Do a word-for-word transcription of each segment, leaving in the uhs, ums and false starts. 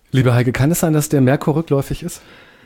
Liebe Heike, kann es sein, dass der Merkur rückläufig ist?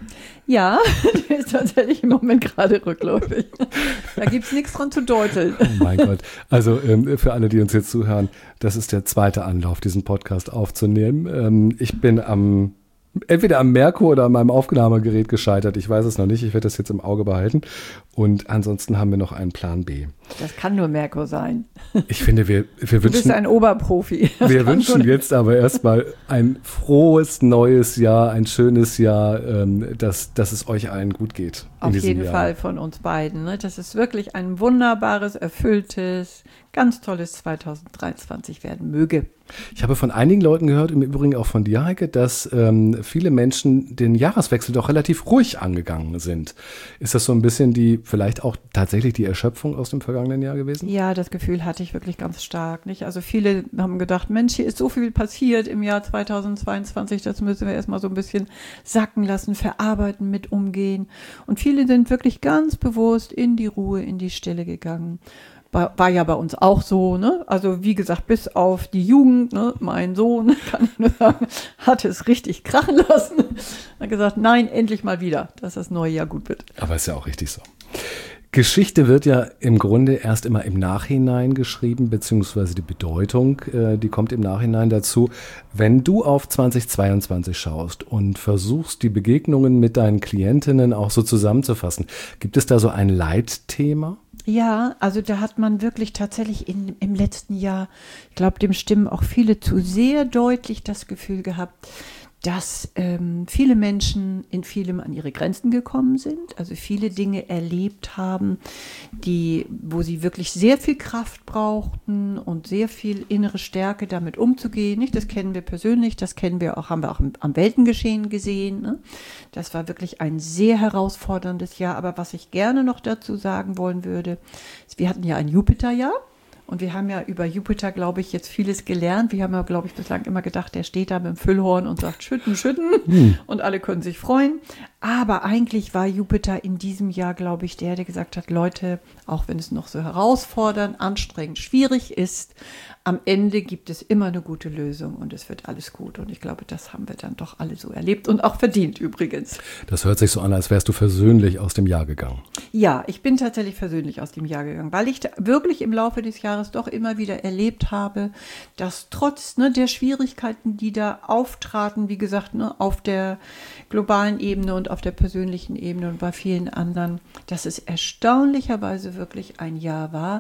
Ja, der ist tatsächlich im Moment gerade rückläufig. Da gibt es nichts dran zu deuteln. Oh mein Gott. Also ähm, für alle, die uns jetzt zuhören, das ist der zweite Anlauf, diesen Podcast aufzunehmen. Ähm, ich bin am entweder am Merkur oder an meinem Aufnahmegerät gescheitert. Ich weiß es noch nicht. Ich werde das jetzt im Auge behalten. Und ansonsten haben wir noch einen Plan B. Das kann nur Merkur sein. Ich finde, wir, wir Du wünschen... bist ein Oberprofi. Das Wir kann wünschen nur- jetzt aber erstmal ein frohes neues Jahr, ein schönes Jahr, ähm, dass, dass es euch allen gut geht. in Auf diesem jeden Jahr. Fall von uns beiden. Ne? Das ist wirklich ein wunderbares, erfülltes, ganz tolles zwanzig dreiundzwanzig werden möge. Ich habe von einigen Leuten gehört, im Übrigen auch von dir, Heike, dass ähm, viele Menschen den Jahreswechsel doch relativ ruhig angegangen sind. Ist das so ein bisschen die, vielleicht auch tatsächlich die Erschöpfung aus dem vergangenen Jahr gewesen? Ja, das Gefühl hatte ich wirklich ganz stark. Nicht? Also viele haben gedacht, Mensch, hier ist so viel passiert im Jahr zweitausendzweiundzwanzig, das müssen wir erstmal so ein bisschen sacken lassen, verarbeiten, mit umgehen. Und viele sind wirklich ganz bewusst in die Ruhe, in die Stille gegangen. War, war ja bei uns auch so, ne? Also wie gesagt, bis auf die Jugend, ne? Mein Sohn, kann ich nur sagen, hat es richtig krachen lassen. Hat gesagt, nein, endlich mal wieder, dass das neue Jahr gut wird. Aber ist ja auch richtig so. Geschichte wird ja im Grunde erst immer im Nachhinein geschrieben, beziehungsweise die Bedeutung, äh, die kommt im Nachhinein dazu. Wenn du auf zwanzig zweiundzwanzig schaust und versuchst, die Begegnungen mit deinen Klientinnen auch so zusammenzufassen, gibt es da so ein Leitthema? Ja, also da hat man wirklich tatsächlich in, im letzten Jahr, ich glaube, dem stimmen auch viele zu, sehr deutlich das Gefühl gehabt, dass ähm, viele Menschen in vielem an ihre Grenzen gekommen sind, also viele Dinge erlebt haben, die, wo sie wirklich sehr viel Kraft brauchten und sehr viel innere Stärke, damit umzugehen. Nicht? Das kennen wir persönlich, das kennen wir auch, haben wir auch im, am Weltengeschehen gesehen. Ne? Das war wirklich ein sehr herausforderndes Jahr. Aber was ich gerne noch dazu sagen wollen würde, ist, wir hatten ja ein Jupiterjahr. Und wir haben ja über Jupiter, glaube ich, jetzt vieles gelernt. Wir haben ja, glaube ich, bislang immer gedacht, der steht da mit dem Füllhorn und sagt schütten, schütten hm. und alle können sich freuen. Aber eigentlich war Jupiter in diesem Jahr, glaube ich, der, der gesagt hat, Leute, auch wenn es noch so herausfordernd, anstrengend, schwierig ist, am Ende gibt es immer eine gute Lösung und es wird alles gut. Und ich glaube, das haben wir dann doch alle so erlebt und auch verdient übrigens. Das hört sich so an, als wärst du versöhnlich aus dem Jahr gegangen. Ja, ich bin tatsächlich versöhnlich aus dem Jahr gegangen, weil ich wirklich im Laufe des Jahres doch immer wieder erlebt habe, dass trotz ne, der Schwierigkeiten, die da auftraten, wie gesagt, ne, auf der globalen Ebene und auf der persönlichen Ebene und bei vielen anderen, dass es erstaunlicherweise wirklich ein Jahr war,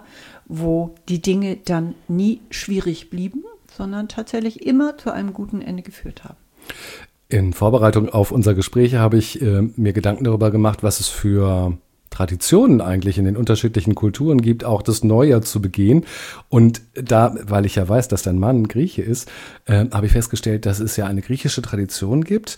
wo die Dinge dann nie schwierig blieben, sondern tatsächlich immer zu einem guten Ende geführt haben. In Vorbereitung auf unser Gespräch habe ich äh, mir Gedanken darüber gemacht, was es für Traditionen eigentlich in den unterschiedlichen Kulturen gibt, auch das Neujahr zu begehen. Und da, weil ich ja weiß, dass dein Mann Grieche ist, äh, habe ich festgestellt, dass es ja eine griechische Tradition gibt,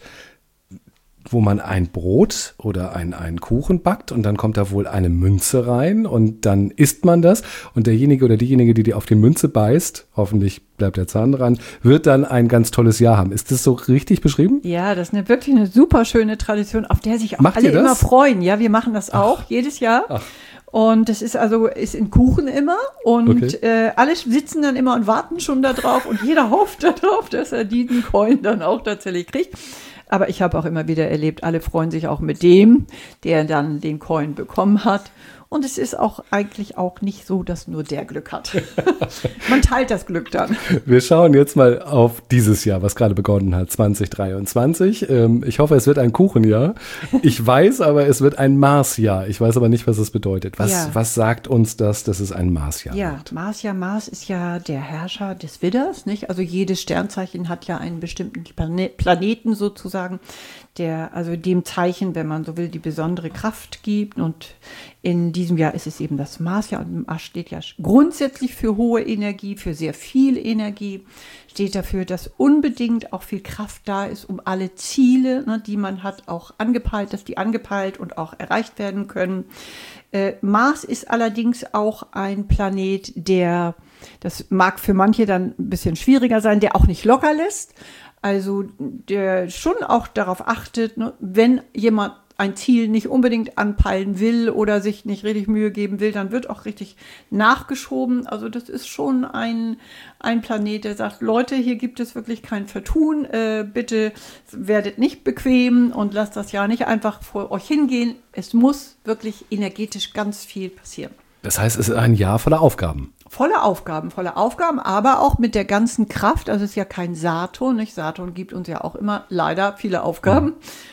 wo man ein Brot oder ein, einen Kuchen backt und dann kommt da wohl eine Münze rein und dann isst man das und derjenige oder diejenige, die die auf die Münze beißt, hoffentlich bleibt der Zahn dran, wird dann ein ganz tolles Jahr haben. Ist das so richtig beschrieben? Ja, das ist eine, wirklich eine super schöne Tradition, auf der sich auch Macht alle ihr das? immer freuen. Ja, wir machen das auch Ach. jedes Jahr. Ach. Und das ist also ist in Kuchen immer und Okay. äh, alle sitzen dann immer und warten schon da drauf und jeder hofft darauf, dass er diesen Coin dann auch tatsächlich kriegt. Aber ich habe auch immer wieder erlebt, alle freuen sich auch mit dem, der dann den Coin bekommen hat. Und es ist auch eigentlich auch nicht so, dass nur der Glück hat. Man teilt das Glück dann. Wir schauen jetzt mal auf dieses Jahr, was gerade begonnen hat, zwanzig dreiundzwanzig. Ähm, ich hoffe, es wird ein Kuchenjahr. Ich weiß aber, es wird ein Marsjahr. Ich weiß aber nicht, was es bedeutet. Was, Ja. was sagt uns das, dass es ein Marsjahr Ja, wird? Mars, ja, Mars ist ja der Herrscher des Widders, nicht? Also jedes Sternzeichen hat ja einen bestimmten Plane- Planeten sozusagen, der also dem Zeichen, wenn man so will, die besondere Kraft gibt. Und in diesem Jahr ist es eben das Marsjahr. Und Mars steht ja grundsätzlich für hohe Energie, für sehr viel Energie. Steht dafür, dass unbedingt auch viel Kraft da ist, um alle Ziele, ne, die man hat, auch angepeilt, dass die angepeilt und auch erreicht werden können. Äh, Mars ist allerdings auch ein Planet, der, das mag für manche dann ein bisschen schwieriger sein, der auch nicht locker lässt. Also der schon auch darauf achtet, ne, wenn jemand ein Ziel nicht unbedingt anpeilen will oder sich nicht richtig Mühe geben will, dann wird auch richtig nachgeschoben. Also das ist schon ein, ein Planet, der sagt, Leute, hier gibt es wirklich kein Vertun. Äh, bitte werdet nicht bequem und lasst das Jahr nicht einfach vor euch hingehen. Es muss wirklich energetisch ganz viel passieren. Das heißt, es ist ein Jahr voller Aufgaben. Volle Aufgaben, volle Aufgaben, aber auch mit der ganzen Kraft. Also es ist ja kein Saturn, nicht? Saturn gibt uns ja auch immer leider viele Aufgaben. Mhm.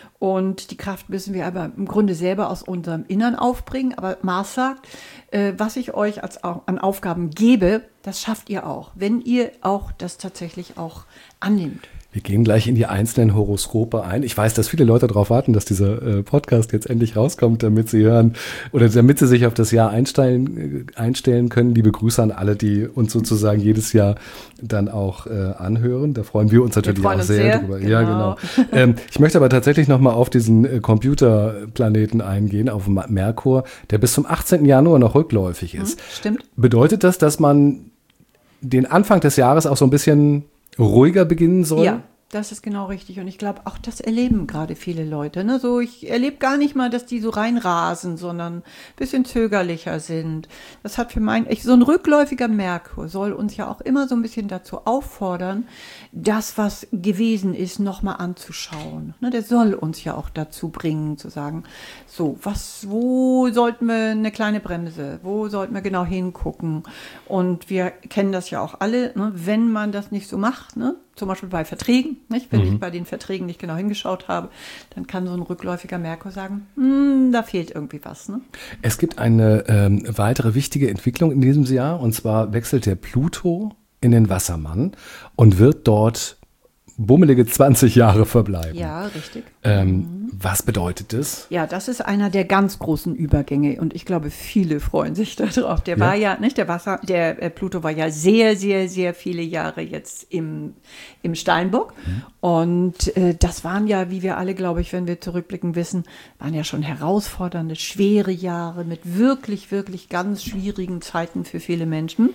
Und die Kraft müssen wir aber im Grunde selber aus unserem Innern aufbringen. Aber Mars sagt, äh, was ich euch als, an Aufgaben gebe, das schafft ihr auch, wenn ihr auch das tatsächlich auch annimmt. Wir gehen gleich in die einzelnen Horoskope ein. Ich weiß, dass viele Leute darauf warten, dass dieser äh, Podcast jetzt endlich rauskommt, damit sie hören oder damit sie sich auf das Jahr einstellen, äh, einstellen können. Liebe Grüße an alle, die uns sozusagen jedes Jahr dann auch äh, anhören. Da freuen wir uns natürlich wir auch uns sehr, sehr drüber. Genau. Ja, genau. ähm, ich möchte aber tatsächlich nochmal auf diesen äh, Computerplaneten eingehen, auf Merkur, der bis zum achtzehnten Januar noch rückläufig ist. Hm, stimmt. Bedeutet das, dass man den Anfang des Jahres auch so ein bisschen ruhiger beginnen soll? Ja, das ist genau richtig. Und ich glaube, auch das erleben gerade viele Leute. Ne? So, ich erlebe gar nicht mal, dass die so reinrasen, sondern ein bisschen zögerlicher sind. Das hat für mein, ich, so ein rückläufiger Merkur soll uns ja auch immer so ein bisschen dazu auffordern, das, was gewesen ist, nochmal anzuschauen. Ne? Der soll uns ja auch dazu bringen, zu sagen, so, was, wo sollten wir eine kleine Bremse, wo sollten wir genau hingucken? Und wir kennen das ja auch alle, ne? Wenn man das nicht so macht, ne? Zum Beispiel bei Verträgen, nicht? Wenn mhm. ich bei den Verträgen nicht genau hingeschaut habe, dann kann so ein rückläufiger Merkur sagen, hm, da fehlt irgendwie was. Ne? Es gibt eine ähm, weitere wichtige Entwicklung in diesem Jahr, und zwar wechselt der Pluto in den Wassermann und wird dort bummelige zwanzig Jahre verbleiben. Ja, richtig. Ähm, mhm. Was bedeutet das? Ja, das ist einer der ganz großen Übergänge und ich glaube, viele freuen sich darauf. Der ja. war ja, nicht, der Wasser, der äh, Pluto war ja sehr, sehr, sehr viele Jahre jetzt im, im Steinbock mhm. und äh, das waren ja, wie wir alle, glaube ich, wenn wir zurückblicken wissen, waren ja schon herausfordernde, schwere Jahre mit wirklich, wirklich ganz schwierigen Zeiten für viele Menschen.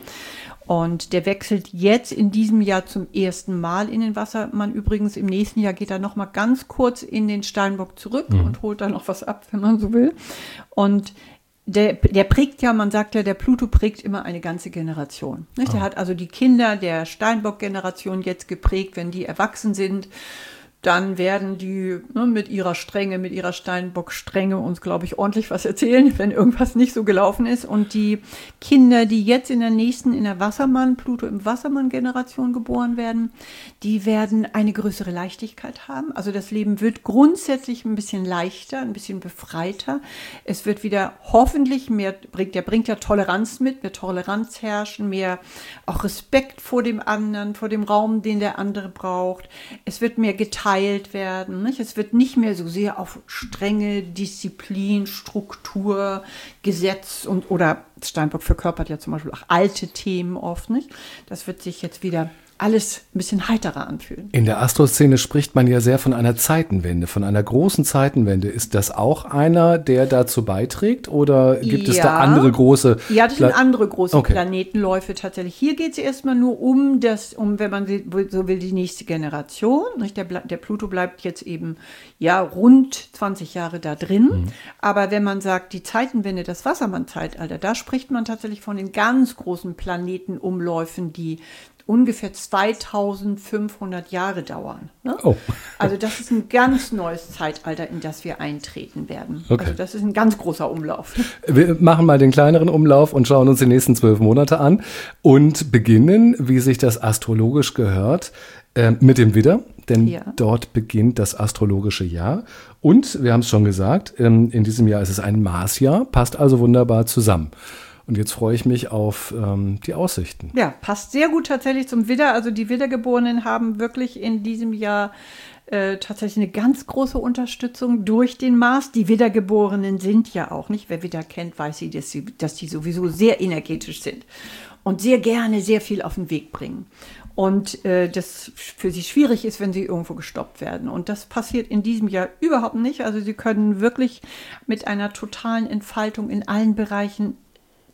Und der wechselt jetzt in diesem Jahr zum ersten Mal in den Wassermann. Übrigens, im nächsten Jahr geht er noch mal ganz kurz in den Steinbock zurück mhm. und holt da noch was ab, wenn man so will. Und der, der prägt ja, man sagt ja, der Pluto prägt immer eine ganze Generation. Nicht? Oh. Der hat also die Kinder der Steinbock-Generation jetzt geprägt, wenn die erwachsen sind. Dann werden die ne, mit ihrer Strenge, mit ihrer Steinbock-Strenge uns, glaube ich, ordentlich was erzählen, wenn irgendwas nicht so gelaufen ist. Und die Kinder, die jetzt in der nächsten, in der Wassermann, Pluto im Wassermann-Generation geboren werden, die werden eine größere Leichtigkeit haben. Also das Leben wird grundsätzlich ein bisschen leichter, ein bisschen befreiter. Es wird wieder hoffentlich mehr, bringt, der bringt ja Toleranz mit, mehr Toleranz herrschen, mehr auch Respekt vor dem anderen, vor dem Raum, den der andere braucht. Es wird mehr geteilt werden. Nicht? Es wird nicht mehr so sehr auf strenge Disziplin, Struktur, Gesetz und oder Steinbock verkörpert ja zum Beispiel auch alte Themen oft. Nicht? Das wird sich jetzt wieder alles ein bisschen heiterer anfühlen. In der Astroszene spricht man ja sehr von einer Zeitenwende, von einer großen Zeitenwende. Ist das auch einer, der dazu beiträgt oder gibt ja. es da andere große? Ja, das Pla- sind andere große okay. Planetenläufe tatsächlich. Hier geht es erstmal nur um das, um, wenn man so will, die nächste Generation. Der, der Pluto bleibt jetzt eben ja rund zwanzig Jahre da drin. Mhm. Aber wenn man sagt, die Zeitenwende, das Wassermann-Zeitalter, da spricht man tatsächlich von den ganz großen Planetenumläufen, die ungefähr zweitausendfünfhundert Jahre dauern. Ne? Oh. Also das ist ein ganz neues Zeitalter, in das wir eintreten werden. Okay. Also das ist ein ganz großer Umlauf. Wir machen mal den kleineren Umlauf und schauen uns die nächsten zwölf Monate an und beginnen, wie sich das astrologisch gehört, äh, mit dem Widder. Denn ja. dort beginnt das astrologische Jahr. Und wir haben es schon gesagt, ähm, in diesem Jahr ist es ein Marsjahr, passt also wunderbar zusammen. Und jetzt freue ich mich auf ähm, die Aussichten. Ja, passt sehr gut tatsächlich zum Widder. Also die Widdergeborenen haben wirklich in diesem Jahr äh, tatsächlich eine ganz große Unterstützung durch den Mars. Die Widdergeborenen sind ja auch nicht, wer Widder kennt, weiß sie, dass sie, dass die sowieso sehr energetisch sind und sehr gerne sehr viel auf den Weg bringen. Und äh, das für sie schwierig ist, wenn sie irgendwo gestoppt werden. Und das passiert in diesem Jahr überhaupt nicht. Also sie können wirklich mit einer totalen Entfaltung in allen Bereichen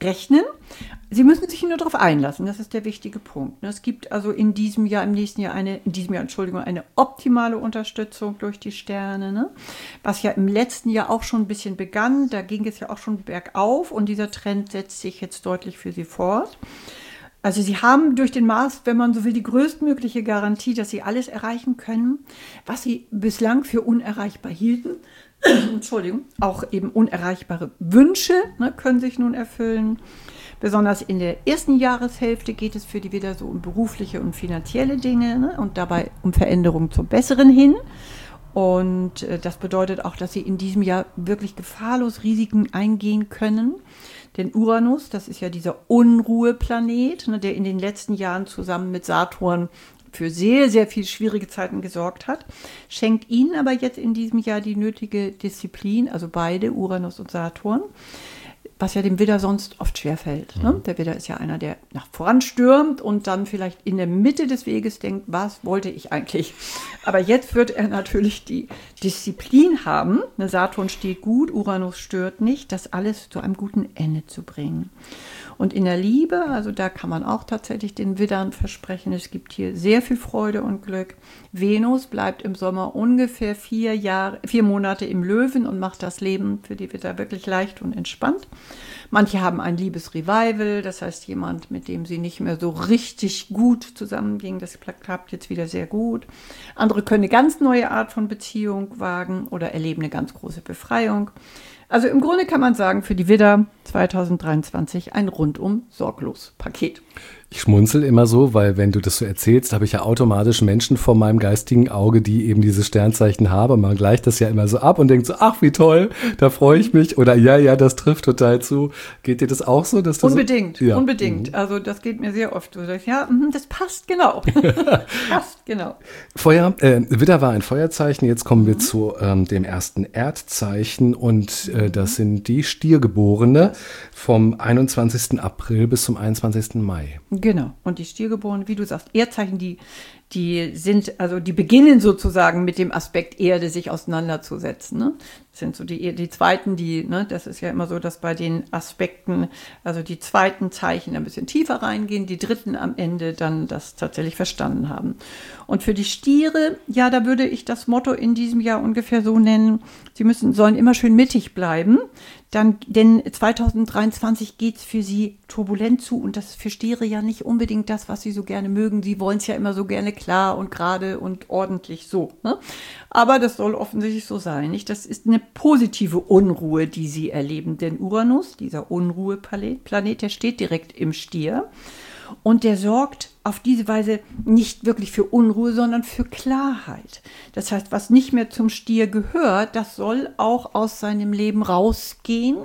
rechnen. Sie müssen sich nur darauf einlassen, das ist der wichtige Punkt. Es gibt also in diesem Jahr, im nächsten Jahr eine, in diesem Jahr, Entschuldigung, eine optimale Unterstützung durch die Sterne, ne? Was ja im letzten Jahr auch schon ein bisschen begann, da ging es ja auch schon bergauf und dieser Trend setzt sich jetzt deutlich für Sie fort. Also Sie haben durch den Mars, wenn man so will, die größtmögliche Garantie, dass Sie alles erreichen können, was Sie bislang für unerreichbar hielten. Entschuldigung, auch eben unerreichbare Wünsche, ne, können sich nun erfüllen. Besonders in der ersten Jahreshälfte geht es für die Widder so um berufliche und finanzielle Dinge, ne, und dabei um Veränderungen zum Besseren hin. Und äh, das bedeutet auch, dass Sie in diesem Jahr wirklich gefahrlos Risiken eingehen können. Denn Uranus, das ist ja dieser Unruheplanet, ne, der in den letzten Jahren zusammen mit Saturn für sehr, sehr viel schwierige Zeiten gesorgt hat, schenkt Ihnen aber jetzt in diesem Jahr die nötige Disziplin, also beide, Uranus und Saturn, was ja dem Widder sonst oft schwerfällt. Ne? Der Widder ist ja einer, der nach voran stürmt und dann vielleicht in der Mitte des Weges denkt, was wollte ich eigentlich? Aber jetzt wird er natürlich die Disziplin haben, ne? Saturn steht gut, Uranus stört nicht, das alles zu einem guten Ende zu bringen. Und in der Liebe, also da kann man auch tatsächlich den Widdern versprechen, es gibt hier sehr viel Freude und Glück. Venus bleibt im Sommer ungefähr vier Jahre, vier Monate im Löwen und macht das Leben für die Widder wirklich leicht und entspannt. Manche haben ein Liebesrevival, das heißt jemand, mit dem sie nicht mehr so richtig gut zusammengingen, das klappt jetzt wieder sehr gut. Andere können eine ganz neue Art von Beziehung wagen oder erleben eine ganz große Befreiung. Also im Grunde kann man sagen, für die Widder zwanzig dreiundzwanzig ein rundum sorglos Paket. Ich schmunzel immer so, weil wenn du das so erzählst, habe ich ja automatisch Menschen vor meinem geistigen Auge, die eben diese Sternzeichen haben. Man gleicht das ja immer so ab und denkt so, ach wie toll, da freue ich mich. Oder ja, ja, das trifft total zu. Geht dir das auch so? Dass du unbedingt, so, ja. unbedingt. Mhm. Also das geht mir sehr oft. Du sagst, ja, das passt genau. passt genau. Feuer, äh, Widder war ein Feuerzeichen. Jetzt kommen mhm. wir zu ähm, dem ersten Erdzeichen und äh, das sind die Stiergeborene vom einundzwanzigsten April bis zum einundzwanzigsten Mai. Genau. Und die Stiergeborenen, wie du sagst, Erdzeichen, die, die sind, also die beginnen sozusagen mit dem Aspekt Erde sich auseinanderzusetzen. Ne? Das sind so die, die zweiten, die, ne, das ist ja immer so, dass bei den Aspekten, also die zweiten Zeichen ein bisschen tiefer reingehen, die dritten am Ende dann das tatsächlich verstanden haben. Und für die Stiere, ja, da würde ich das Motto in diesem Jahr ungefähr so nennen, sie müssen, sollen immer schön mittig bleiben. Dann, denn zwanzig dreiundzwanzig geht es für sie turbulent zu und das ist für Stiere ja nicht unbedingt das, was sie so gerne mögen. Sie wollen es ja immer so gerne klar und gerade und ordentlich so. Ne? Aber das soll offensichtlich so sein. Nicht? Das ist eine positive Unruhe, die sie erleben. Denn Uranus, dieser Unruheplanet, der steht direkt im Stier. Und der sorgt auf diese Weise nicht wirklich für Unruhe, sondern für Klarheit. Das heißt, was nicht mehr zum Stier gehört, das soll auch aus seinem Leben rausgehen.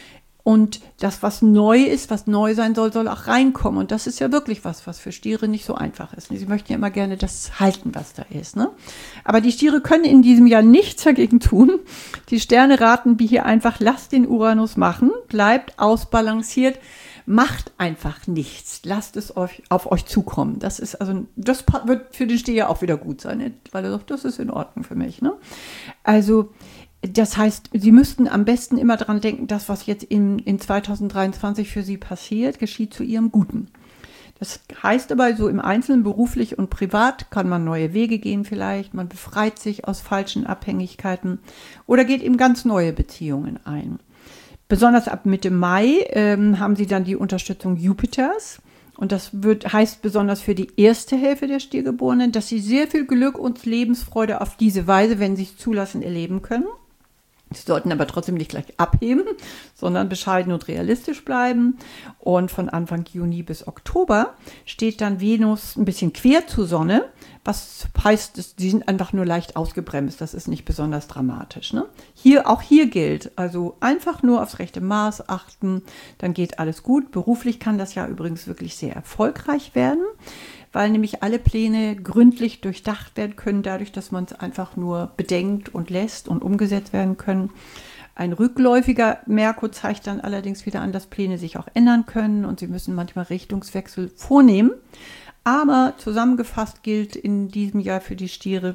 Und das, was neu ist, was neu sein soll, soll auch reinkommen. Und das ist ja wirklich was, was für Stiere nicht so einfach ist. Sie möchten ja immer gerne das halten, was da ist. Ne? Aber die Stiere können in diesem Jahr nichts dagegen tun. Die Sterne raten wie hier einfach, lasst den Uranus machen, bleibt ausbalanciert. Macht einfach nichts. Lasst es euch auf euch zukommen. Das ist also, das wird für den Stier auch wieder gut sein, weil er sagt, das ist in Ordnung für mich. Ne? Also, das heißt, Sie müssten am besten immer daran denken, das, was jetzt in, in zwanzig dreiundzwanzig für Sie passiert, geschieht zu Ihrem Guten. Das heißt aber, so im Einzelnen, beruflich und privat, kann man neue Wege gehen vielleicht. Man befreit sich aus falschen Abhängigkeiten oder geht eben ganz neue Beziehungen ein. Besonders ab Mitte Mai ähm, haben sie dann die Unterstützung Jupiters. Und das wird, heißt besonders für die erste Hälfte der Stiergeborenen, dass sie sehr viel Glück und Lebensfreude auf diese Weise, wenn sie es zulassen, erleben können. Sie sollten aber trotzdem nicht gleich abheben, sondern bescheiden und realistisch bleiben. Und von Anfang Juni bis Oktober steht dann Venus ein bisschen quer zur Sonne, was heißt, sie sind einfach nur leicht ausgebremst. Das ist nicht besonders dramatisch. Ne? Hier, auch hier gilt, also einfach nur aufs rechte Maß achten, dann geht alles gut. Beruflich kann das ja übrigens wirklich sehr erfolgreich werden, weil nämlich alle Pläne gründlich durchdacht werden können, dadurch, dass man es einfach nur bedenkt und lässt und umgesetzt werden können. Ein rückläufiger Merkur zeigt dann allerdings wieder an, dass Pläne sich auch ändern können und sie müssen manchmal Richtungswechsel vornehmen. Aber zusammengefasst gilt in diesem Jahr für die Stiere,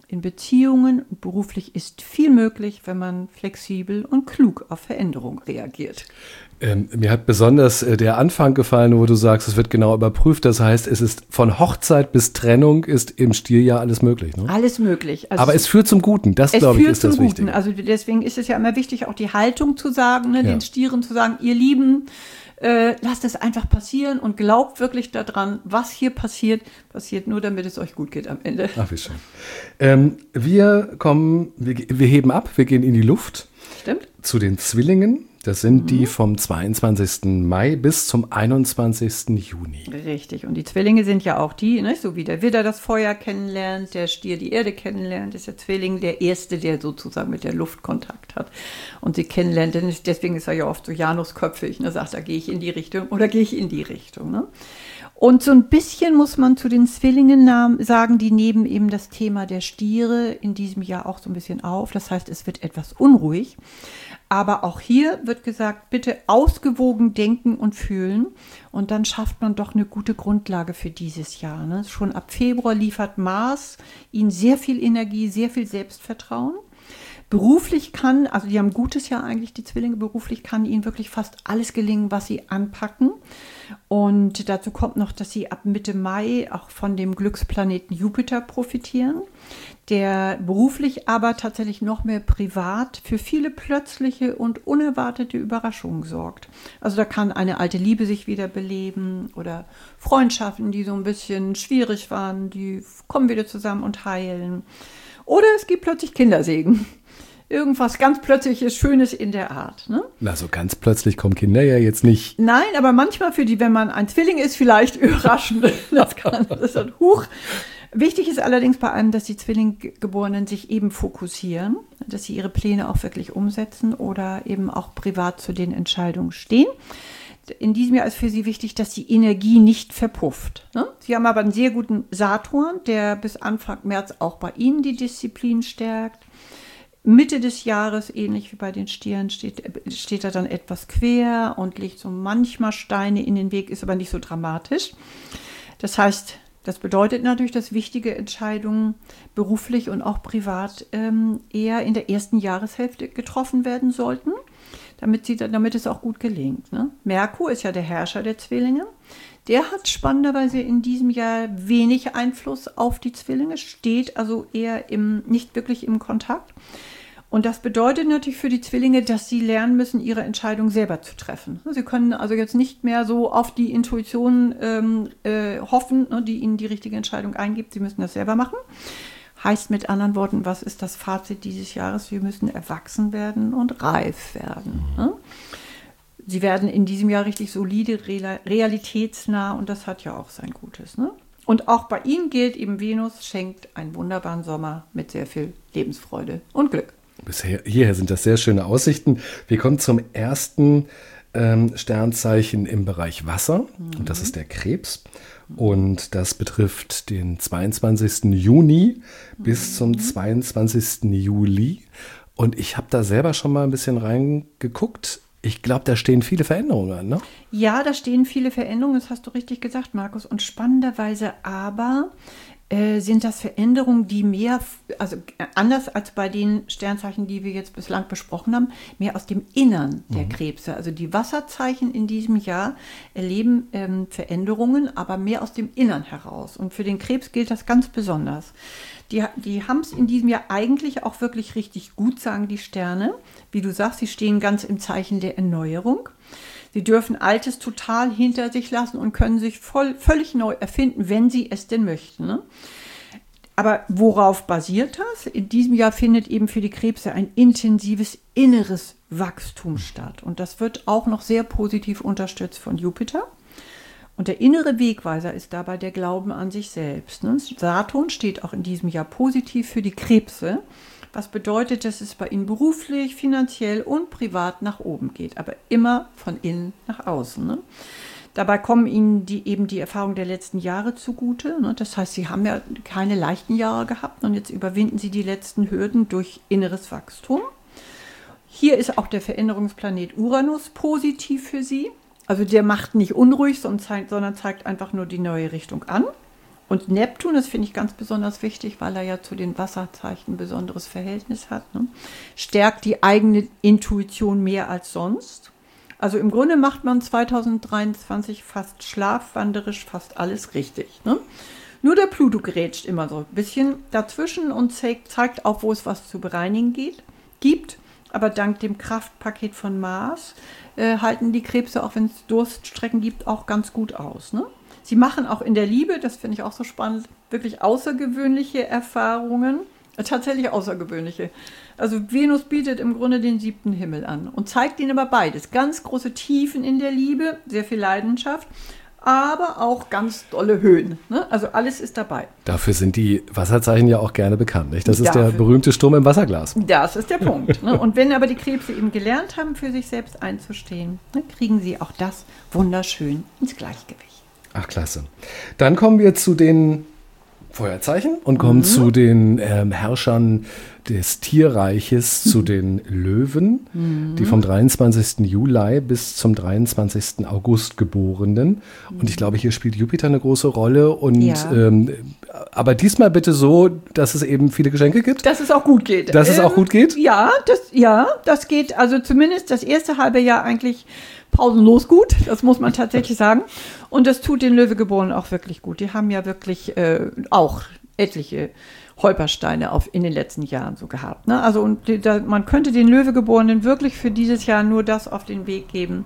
in Beziehungen und beruflich ist viel möglich, wenn man flexibel und klug auf Veränderung reagiert. Ähm, mir hat besonders äh, der Anfang gefallen, wo du sagst, es wird genau überprüft. Das heißt, es ist von Hochzeit bis Trennung ist im Stierjahr alles möglich. Ne? Alles möglich. Also Aber es führt zum Guten. Das, glaube ich, ist das Wichtige. Guten. Also deswegen ist es ja immer wichtig, auch die Haltung zu sagen, ne, ja. den Stieren zu sagen, ihr Lieben, äh, lasst es einfach passieren und glaubt wirklich daran, was hier passiert, passiert nur, damit es euch gut geht am Ende. Ach, wie schön. Ähm, wir kommen, wir, wir heben ab, wir gehen in die Luft. Stimmt. Zu den Zwillingen. Das sind mhm. die vom zweiundzwanzigsten Mai bis zum einundzwanzigsten Juni. Richtig. Und die Zwillinge sind ja auch die, ne, so wie der Widder das Feuer kennenlernt, der Stier die Erde kennenlernt, ist der Zwilling der Erste, der sozusagen mit der Luft Kontakt hat und sie kennenlernt. Denn deswegen ist er ja oft so Janusköpfig, ne, sagt, da gehe ich in die Richtung oder gehe ich in die Richtung. Ne? Und so ein bisschen muss man zu den Zwillingen sagen, die nehmen eben das Thema der Stiere in diesem Jahr auch so ein bisschen auf. Das heißt, es wird etwas unruhig. Aber auch hier wird gesagt, bitte ausgewogen denken und fühlen. Und dann schafft man doch eine gute Grundlage für dieses Jahr. Ne? Schon ab Februar liefert Mars ihnen sehr viel Energie, sehr viel Selbstvertrauen. Beruflich kann, also die haben ein gutes Jahr eigentlich, die Zwillinge, beruflich kann ihnen wirklich fast alles gelingen, was sie anpacken. Und dazu kommt noch, dass sie ab Mitte Mai auch von dem Glücksplaneten Jupiter profitieren, der beruflich aber tatsächlich noch mehr privat für viele plötzliche und unerwartete Überraschungen sorgt. Also da kann eine alte Liebe sich wieder beleben oder Freundschaften, die so ein bisschen schwierig waren, die kommen wieder zusammen und heilen. Oder es gibt plötzlich Kindersegen. Irgendwas ganz Plötzliches, Schönes in der Art. Ne? Na, so ganz plötzlich kommen Kinder ja jetzt nicht. Nein, aber manchmal für die, wenn man ein Zwilling ist, vielleicht überraschend. Das kann, das ist ein Huch. Wichtig ist allerdings bei einem, dass die Zwillinggeborenen sich eben fokussieren, dass sie ihre Pläne auch wirklich umsetzen oder eben auch privat zu den Entscheidungen stehen. In diesem Jahr ist für sie wichtig, dass die Energie nicht verpufft. Ne? Sie haben aber einen sehr guten Saturn, der bis Anfang März auch bei ihnen die Disziplin stärkt. Mitte des Jahres, ähnlich wie bei den Stieren, steht, steht er dann etwas quer und legt so manchmal Steine in den Weg, ist aber nicht so dramatisch. Das heißt, das bedeutet natürlich, dass wichtige Entscheidungen beruflich und auch privat ähm, eher in der ersten Jahreshälfte getroffen werden sollten, damit, sie, damit es auch gut gelingt. Ne? Merkur ist ja der Herrscher der Zwillinge. Der hat spannenderweise in diesem Jahr wenig Einfluss auf die Zwillinge, steht also eher im, nicht wirklich im Kontakt. Und das bedeutet natürlich für die Zwillinge, dass sie lernen müssen, ihre Entscheidung selber zu treffen. Sie können also jetzt nicht mehr so auf die Intuition ähm, äh, hoffen, ne, die ihnen die richtige Entscheidung eingibt. Sie müssen das selber machen. Heißt mit anderen Worten, was ist das Fazit dieses Jahres? Wir müssen erwachsen werden und reif werden. Ne? Sie werden in diesem Jahr richtig solide, realitätsnah und das hat ja auch sein Gutes. Ne? Und auch bei Ihnen gilt eben, Venus schenkt einen wunderbaren Sommer mit sehr viel Lebensfreude und Glück. Bisher, hierher sind das sehr schöne Aussichten. Wir kommen zum ersten ähm, Sternzeichen im Bereich Wasser mhm. und das ist der Krebs. Und das betrifft den zweiundzwanzigsten Juni mhm. bis zum zweiundzwanzigsten Juli. Und ich habe da selber schon mal ein bisschen reingeguckt. Ich glaube, da stehen viele Veränderungen an, ne? Ja, da stehen viele Veränderungen, das hast du richtig gesagt, Markus. Und spannenderweise aber äh, sind das Veränderungen, die mehr, also anders als bei den Sternzeichen, die wir jetzt bislang besprochen haben, mehr aus dem Innern der mhm. Krebse. Also die Wasserzeichen in diesem Jahr erleben ähm, Veränderungen, aber mehr aus dem Innern heraus. Und für den Krebs gilt das ganz besonders. Die, die haben es in diesem Jahr eigentlich auch wirklich richtig gut, sagen die Sterne. Wie du sagst, sie stehen ganz im Zeichen der Erneuerung. Sie dürfen Altes total hinter sich lassen und können sich voll, völlig neu erfinden, wenn sie es denn möchten. Ne? Aber worauf basiert das? In diesem Jahr findet eben für die Krebse ein intensives inneres Wachstum statt. Und das wird auch noch sehr positiv unterstützt von Jupiter. Und der innere Wegweiser ist dabei der Glauben an sich selbst. Ne? Saturn steht auch in diesem Jahr positiv für die Krebse, was bedeutet, dass es bei ihnen beruflich, finanziell und privat nach oben geht, aber immer von innen nach außen. Ne? Dabei kommen ihnen die, eben die Erfahrungen der letzten Jahre zugute. Ne? Das heißt, sie haben ja keine leichten Jahre gehabt und jetzt überwinden sie die letzten Hürden durch inneres Wachstum. Hier ist auch der Veränderungsplanet Uranus positiv für sie. Also der macht nicht unruhig, sondern zeigt, sondern zeigt einfach nur die neue Richtung an. Und Neptun, das finde ich ganz besonders wichtig, weil er ja zu den Wasserzeichen ein besonderes Verhältnis hat, ne? Stärkt die eigene Intuition mehr als sonst. Also im Grunde macht man zwanzig dreiundzwanzig fast schlafwanderisch fast alles richtig, ne? Nur der Pluto grätscht immer so ein bisschen dazwischen und zeigt, zeigt auch, wo es was zu bereinigen geht, gibt. Aber dank dem Kraftpaket von Mars äh, halten die Krebse, auch wenn es Durststrecken gibt, auch ganz gut aus, ne? Sie machen auch in der Liebe, das finde ich auch so spannend, wirklich außergewöhnliche Erfahrungen, äh, tatsächlich außergewöhnliche. Also Venus bietet im Grunde den siebten Himmel an und zeigt ihnen aber beides. Ganz große Tiefen in der Liebe, sehr viel Leidenschaft, aber auch ganz dolle Höhen, ne? Also alles ist dabei. Dafür sind die Wasserzeichen ja auch gerne bekannt, nicht? Das ist Dafür. der berühmte Sturm im Wasserglas. Das ist der Punkt, ne? Und wenn aber die Krebse eben gelernt haben, für sich selbst einzustehen, ne, kriegen sie auch das wunderschön ins Gleichgewicht. Ach, klasse. Dann kommen wir zu den Feuerzeichen und kommen Mhm. zu den ähm, Herrschern des Tierreiches, zu den Löwen, Mhm. die vom dreiundzwanzigsten Juli bis zum dreiundzwanzigsten August geborenen. Und ich glaube, hier spielt Jupiter eine große Rolle. Und Ja. ähm, aber diesmal bitte so, dass es eben viele Geschenke gibt. Dass es auch gut geht. Dass es auch gut geht? Ja, das, ja, das geht, also zumindest das erste halbe Jahr eigentlich pausenlos gut, das muss man tatsächlich sagen. Und das tut den Löwegeborenen auch wirklich gut. Die haben ja wirklich äh, auch etliche Holpersteine auf, in den letzten Jahren so gehabt, ne? Also und die, da, man könnte den Löwegeborenen wirklich für dieses Jahr nur das auf den Weg geben.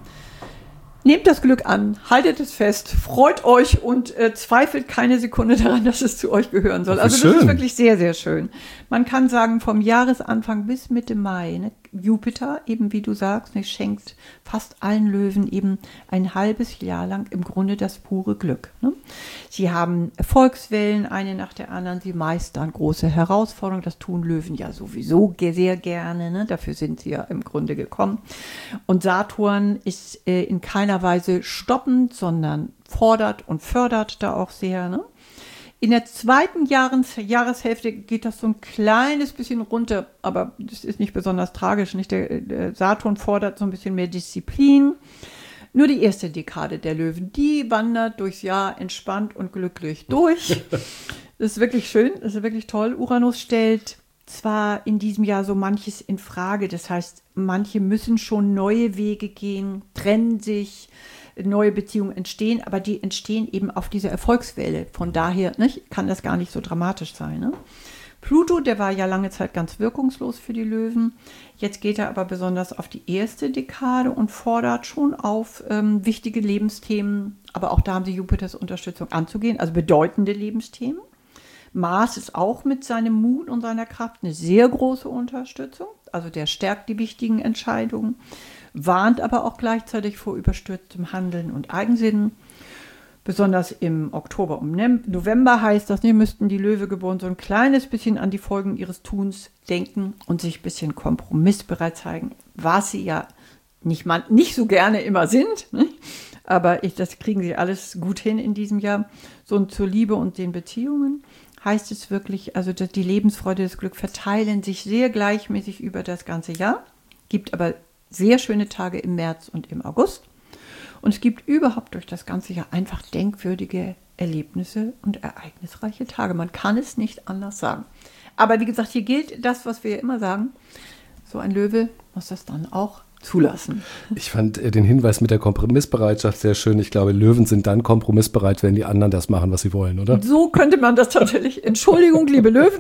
Nehmt das Glück an, haltet es fest, freut euch und äh, zweifelt keine Sekunde daran, dass es zu euch gehören soll. Ach, wie Also das schön. ist wirklich sehr, sehr schön. Man kann sagen, vom Jahresanfang bis Mitte Mai, ne, Jupiter, eben wie du sagst, ne, schenkt fast allen Löwen eben ein halbes Jahr lang im Grunde das pure Glück. Ne? Sie haben Erfolgswellen, eine nach der anderen, sie meistern große Herausforderungen, das tun Löwen ja sowieso ge- sehr gerne, ne? Dafür sind sie ja im Grunde gekommen. Und Saturn ist äh, in keiner Weise stoppend, sondern fordert und fördert da auch sehr, ne? In der zweiten Jahres Jahreshälfte geht das so ein kleines bisschen runter, aber das ist nicht besonders tragisch. Nicht? Der, der Saturn fordert so ein bisschen mehr Disziplin. Nur die erste Dekade der Löwen, die wandert durchs Jahr entspannt und glücklich durch. Das ist wirklich schön, das ist wirklich toll. Uranus stellt zwar in diesem Jahr so manches in Frage, das heißt, manche müssen schon neue Wege gehen, trennen sich, neue Beziehungen entstehen, aber die entstehen eben auf dieser Erfolgswelle. Von daher, nicht, kann das gar nicht so dramatisch sein. Ne? Pluto, der war ja lange Zeit ganz wirkungslos für die Löwen. Jetzt geht er aber besonders auf die erste Dekade und fordert schon auf, ähm, wichtige Lebensthemen, aber auch da haben sie Jupiters Unterstützung anzugehen, also bedeutende Lebensthemen. Mars ist auch mit seinem Mut und seiner Kraft eine sehr große Unterstützung. Also der stärkt die wichtigen Entscheidungen, warnt aber auch gleichzeitig vor überstürztem Handeln und Eigensinnen. Besonders im Oktober und November heißt das, ne, müssten die Löwegeborenen so ein kleines bisschen an die Folgen ihres Tuns denken und sich ein bisschen kompromissbereit zeigen, was sie ja nicht, man, nicht so gerne immer sind. Ne? Aber ich, das kriegen sie alles gut hin in diesem Jahr. So und zur Liebe und den Beziehungen heißt es wirklich, also dass die Lebensfreude, das Glück verteilen sich sehr gleichmäßig über das ganze Jahr. Gibt aber sehr schöne Tage im März und im August. Und es gibt überhaupt durch das ganze Jahr einfach denkwürdige Erlebnisse und ereignisreiche Tage. Man kann es nicht anders sagen. Aber wie gesagt, hier gilt das, was wir immer sagen. So ein Löwe muss das dann auch zulassen. Ich fand äh, den Hinweis mit der Kompromissbereitschaft sehr schön. Ich glaube, Löwen sind dann kompromissbereit, wenn die anderen das machen, was sie wollen, oder? So könnte man das tatsächlich. Entschuldigung, liebe Löwen.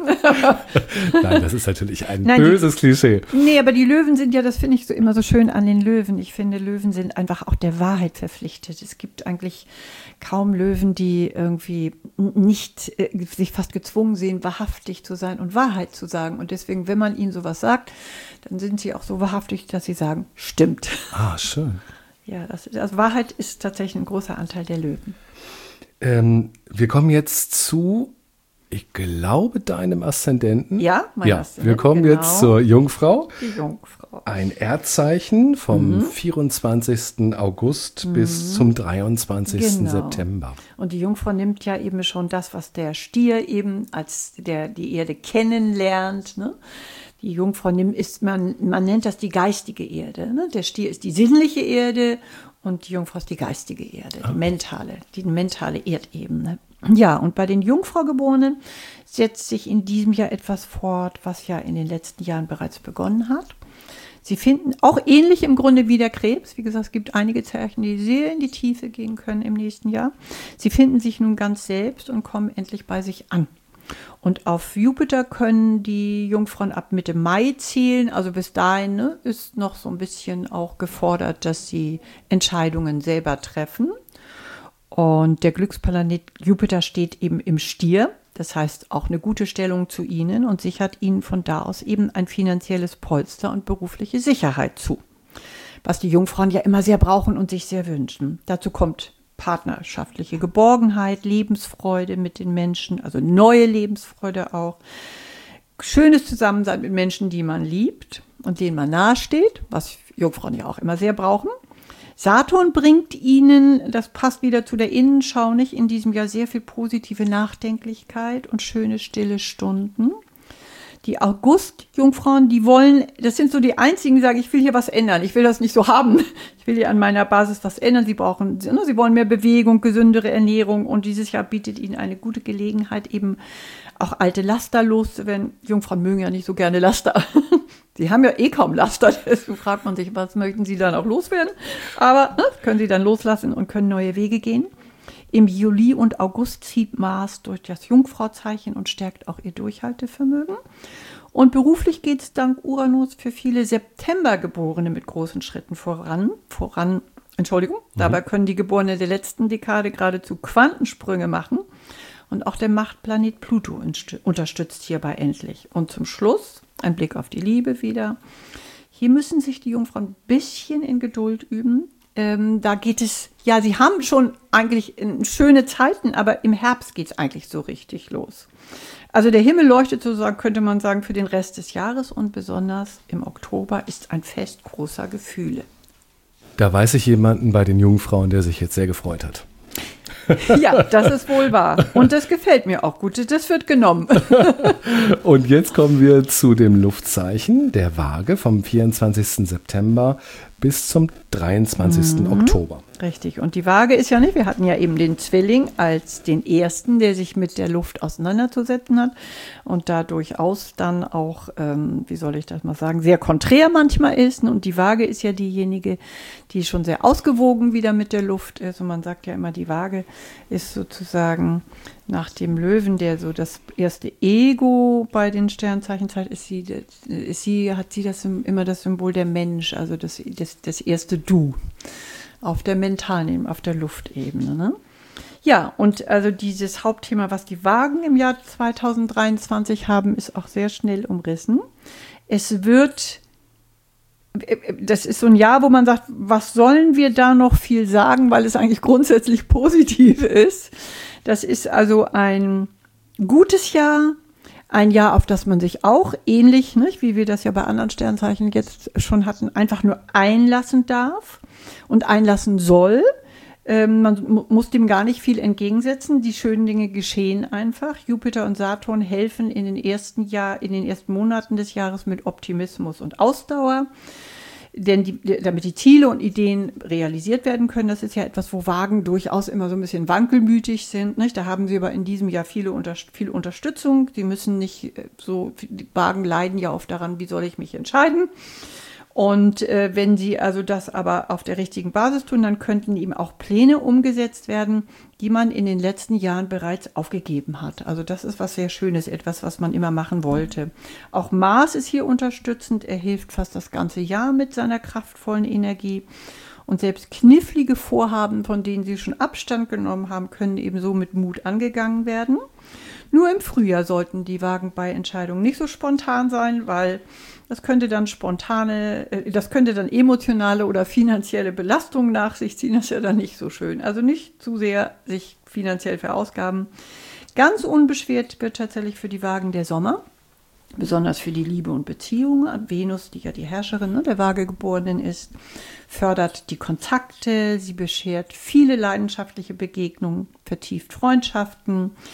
Nein, das ist natürlich ein Nein, böses die, Klischee. Nee, aber die Löwen sind ja, das finde ich so immer so schön an den Löwen. Ich finde, Löwen sind einfach auch der Wahrheit verpflichtet. Es gibt eigentlich kaum Löwen, die irgendwie nicht äh, sich fast gezwungen sehen, wahrhaftig zu sein und Wahrheit zu sagen. Und deswegen, wenn man ihnen sowas sagt, dann sind sie auch so wahrhaftig, dass sie sagen, stimmt. Ah, schön. Ja, das ist, also Wahrheit ist tatsächlich ein großer Anteil der Löwen. Ähm, wir kommen jetzt zu, ich glaube, deinem Aszendenten. Ja, mein ja, Aszendent, wir kommen genau. jetzt zur Jungfrau. Die Jungfrau. Ein Erdzeichen vom Mhm. vierundzwanzigsten August mhm. bis zum dreiundzwanzigsten Genau. September. Und die Jungfrau nimmt ja eben schon das, was der Stier eben als der die Erde kennenlernt, ne? Die Jungfrau nimmt, ist, man, man nennt das die geistige Erde. Ne? Der Stier ist die sinnliche Erde und die Jungfrau ist die geistige Erde, die mentale, die mentale Erdebene. Ja, und bei den Jungfraugeborenen setzt sich in diesem Jahr etwas fort, was ja in den letzten Jahren bereits begonnen hat. Sie finden auch ähnlich im Grunde wie der Krebs. Wie gesagt, es gibt einige Zeichen, die sehr in die Tiefe gehen können im nächsten Jahr. Sie finden sich nun ganz selbst und kommen endlich bei sich an. Und auf Jupiter können die Jungfrauen ab Mitte Mai zählen. Also bis dahin, ne, ist noch so ein bisschen auch gefordert, dass sie Entscheidungen selber treffen. Und der Glücksplanet Jupiter steht eben im Stier. Das heißt, auch eine gute Stellung zu ihnen und sichert ihnen von da aus eben ein finanzielles Polster und berufliche Sicherheit zu. Was die Jungfrauen ja immer sehr brauchen und sich sehr wünschen. Dazu kommt partnerschaftliche Geborgenheit, Lebensfreude mit den Menschen, also neue Lebensfreude auch. Schönes Zusammensein mit Menschen, die man liebt und denen man nahesteht, was Jungfrauen ja auch immer sehr brauchen. Saturn bringt ihnen, das passt wieder zu der Innenschau, nicht in diesem Jahr sehr viel positive Nachdenklichkeit und schöne stille Stunden. Die August-Jungfrauen, die wollen, das sind so die einzigen, die sagen, ich will hier was ändern, ich will das nicht so haben, ich will hier an meiner Basis was ändern. Sie brauchen, sie wollen mehr Bewegung, gesündere Ernährung und dieses Jahr bietet ihnen eine gute Gelegenheit, eben auch alte Laster loszuwerden. Jungfrauen mögen ja nicht so gerne Laster. Sie haben ja eh kaum Laster, deswegen fragt man sich, was möchten sie dann auch loswerden? Aber ne, können sie dann loslassen und können neue Wege gehen. Im Juli und August zieht Mars durch das Jungfrauzeichen und stärkt auch ihr Durchhaltevermögen. Und beruflich geht es dank Uranus für viele Septembergeborene mit großen Schritten voran. Voran, Entschuldigung. Mhm. Dabei können die Geborenen der letzten Dekade geradezu Quantensprünge machen. Und auch der Machtplanet Pluto unterstützt hierbei endlich. Und zum Schluss ein Blick auf die Liebe wieder. Hier müssen sich die Jungfrauen ein bisschen in Geduld üben. Ähm, da geht es, ja, sie haben schon eigentlich schöne Zeiten, aber im Herbst geht es eigentlich so richtig los. Also der Himmel leuchtet sozusagen, könnte man sagen, für den Rest des Jahres und besonders im Oktober ist ein Fest großer Gefühle. Da weiß ich jemanden bei den Jungfrauen, der sich jetzt sehr gefreut hat. Ja, das ist wohl wahr. Und das gefällt mir auch gut. Das wird genommen. Und jetzt kommen wir zu dem Luftzeichen der Waage vom vierundzwanzigsten September bis zum dreiundzwanzigsten Mhm. Oktober. Richtig. Und die Waage ist ja nicht, wir hatten ja eben den Zwilling als den ersten, der sich mit der Luft auseinanderzusetzen hat und da durchaus dann auch, ähm, wie soll ich das mal sagen, sehr konträr manchmal ist. Und die Waage ist ja diejenige, die schon sehr ausgewogen wieder mit der Luft ist. Und man sagt ja immer, die Waage ist sozusagen nach dem Löwen, der so das erste Ego bei den Sternzeichen zeigt, ist sie, ist sie, hat sie das immer das Symbol der Mensch, also das, das, das erste Du. Auf der mentalen, auf der Luftebene. Ne? Ja, und also dieses Hauptthema, was die Waagen im Jahr zweitausenddreiundzwanzig haben, ist auch sehr schnell umrissen. Es wird, das ist so ein Jahr, wo man sagt, was sollen wir da noch viel sagen, weil es eigentlich grundsätzlich positiv ist. Das ist also ein gutes Jahr, ein Jahr, auf das man sich auch ähnlich, nicht, wie wir das ja bei anderen Sternzeichen jetzt schon hatten, einfach nur einlassen darf und einlassen soll. Ähm, man mu- muss dem gar nicht viel entgegensetzen. Die schönen Dinge geschehen einfach. Jupiter und Saturn helfen in den ersten Jahr, in den ersten Monaten des Jahres mit Optimismus und Ausdauer. Denn die, damit die Ziele und Ideen realisiert werden können, das ist ja etwas, wo Waagen durchaus immer so ein bisschen wankelmütig sind. Nicht? Da haben sie aber in diesem Jahr viele unter, viel Unterstützung. Sie müssen nicht so, die Waagen leiden ja oft daran, wie soll ich mich entscheiden. Und äh, wenn sie also das aber auf der richtigen Basis tun, dann könnten ihm auch Pläne umgesetzt werden, die man in den letzten Jahren bereits aufgegeben hat. Also das ist was sehr Schönes, etwas, was man immer machen wollte. Auch Mars ist hier unterstützend. Er hilft fast das ganze Jahr mit seiner kraftvollen Energie. Und selbst knifflige Vorhaben, von denen sie schon Abstand genommen haben, können ebenso mit Mut angegangen werden. Nur im Frühjahr sollten die Waagen bei Entscheidungen nicht so spontan sein, weil das könnte dann spontane, das könnte dann emotionale oder finanzielle Belastungen nach sich ziehen. Das ist ja dann nicht so schön. Also nicht zu sehr sich finanziell verausgaben. Ganz unbeschwert wird tatsächlich für die Waagen der Sommer, besonders für die Liebe und Beziehungen. Venus, die ja die Herrscherin, ne, der Waagegeborenen ist, fördert die Kontakte. Sie beschert viele leidenschaftliche Begegnungen, vertieft Freundschaften.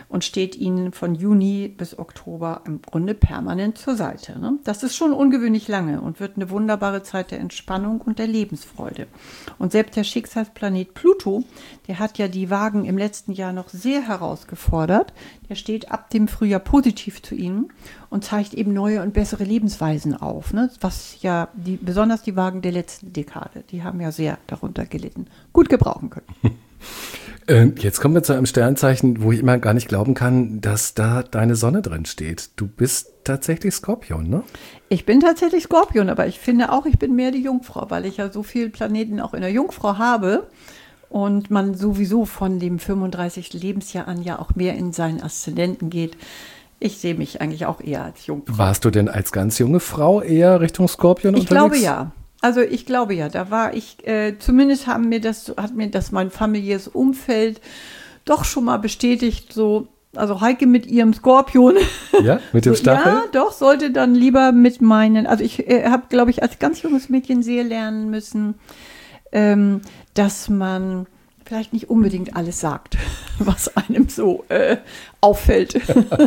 und steht ihnen von Juni bis Oktober im Grunde permanent zur Seite. Ne? Das ist schon ungewöhnlich lange und wird eine wunderbare Zeit der Entspannung und der Lebensfreude. Und selbst der Schicksalsplanet Pluto, der hat ja die Wagen im letzten Jahr noch sehr herausgefordert. Der steht ab dem Frühjahr positiv zu ihnen und zeigt eben neue und bessere Lebensweisen auf. Ne? Was ja die, besonders die Wagen der letzten Dekade, die haben ja sehr darunter gelitten, gut gebrauchen können. Jetzt kommen wir zu einem Sternzeichen, wo ich immer gar nicht glauben kann, dass da deine Sonne drin steht. Du bist tatsächlich Skorpion, ne? Ich bin tatsächlich Skorpion, aber ich finde auch, ich bin mehr die Jungfrau, weil ich ja so viele Planeten auch in der Jungfrau habe und man sowieso von dem fünfunddreißigsten Lebensjahr an ja auch mehr in seinen Aszendenten geht. Ich sehe mich eigentlich auch eher als Jungfrau. Warst du denn als ganz junge Frau eher Richtung Skorpion ich unterwegs? Ich glaube ja. Also ich glaube ja, da war ich, äh, zumindest haben mir das, hat mir das mein familiäres Umfeld doch schon mal bestätigt, so, also Heike mit ihrem Skorpion. Ja, mit dem Stachel? Ja, doch, sollte dann lieber mit meinen, also ich äh, habe, glaube ich, als ganz junges Mädchen sehr lernen müssen, ähm, dass man vielleicht nicht unbedingt alles sagt, was einem so äh, auffällt.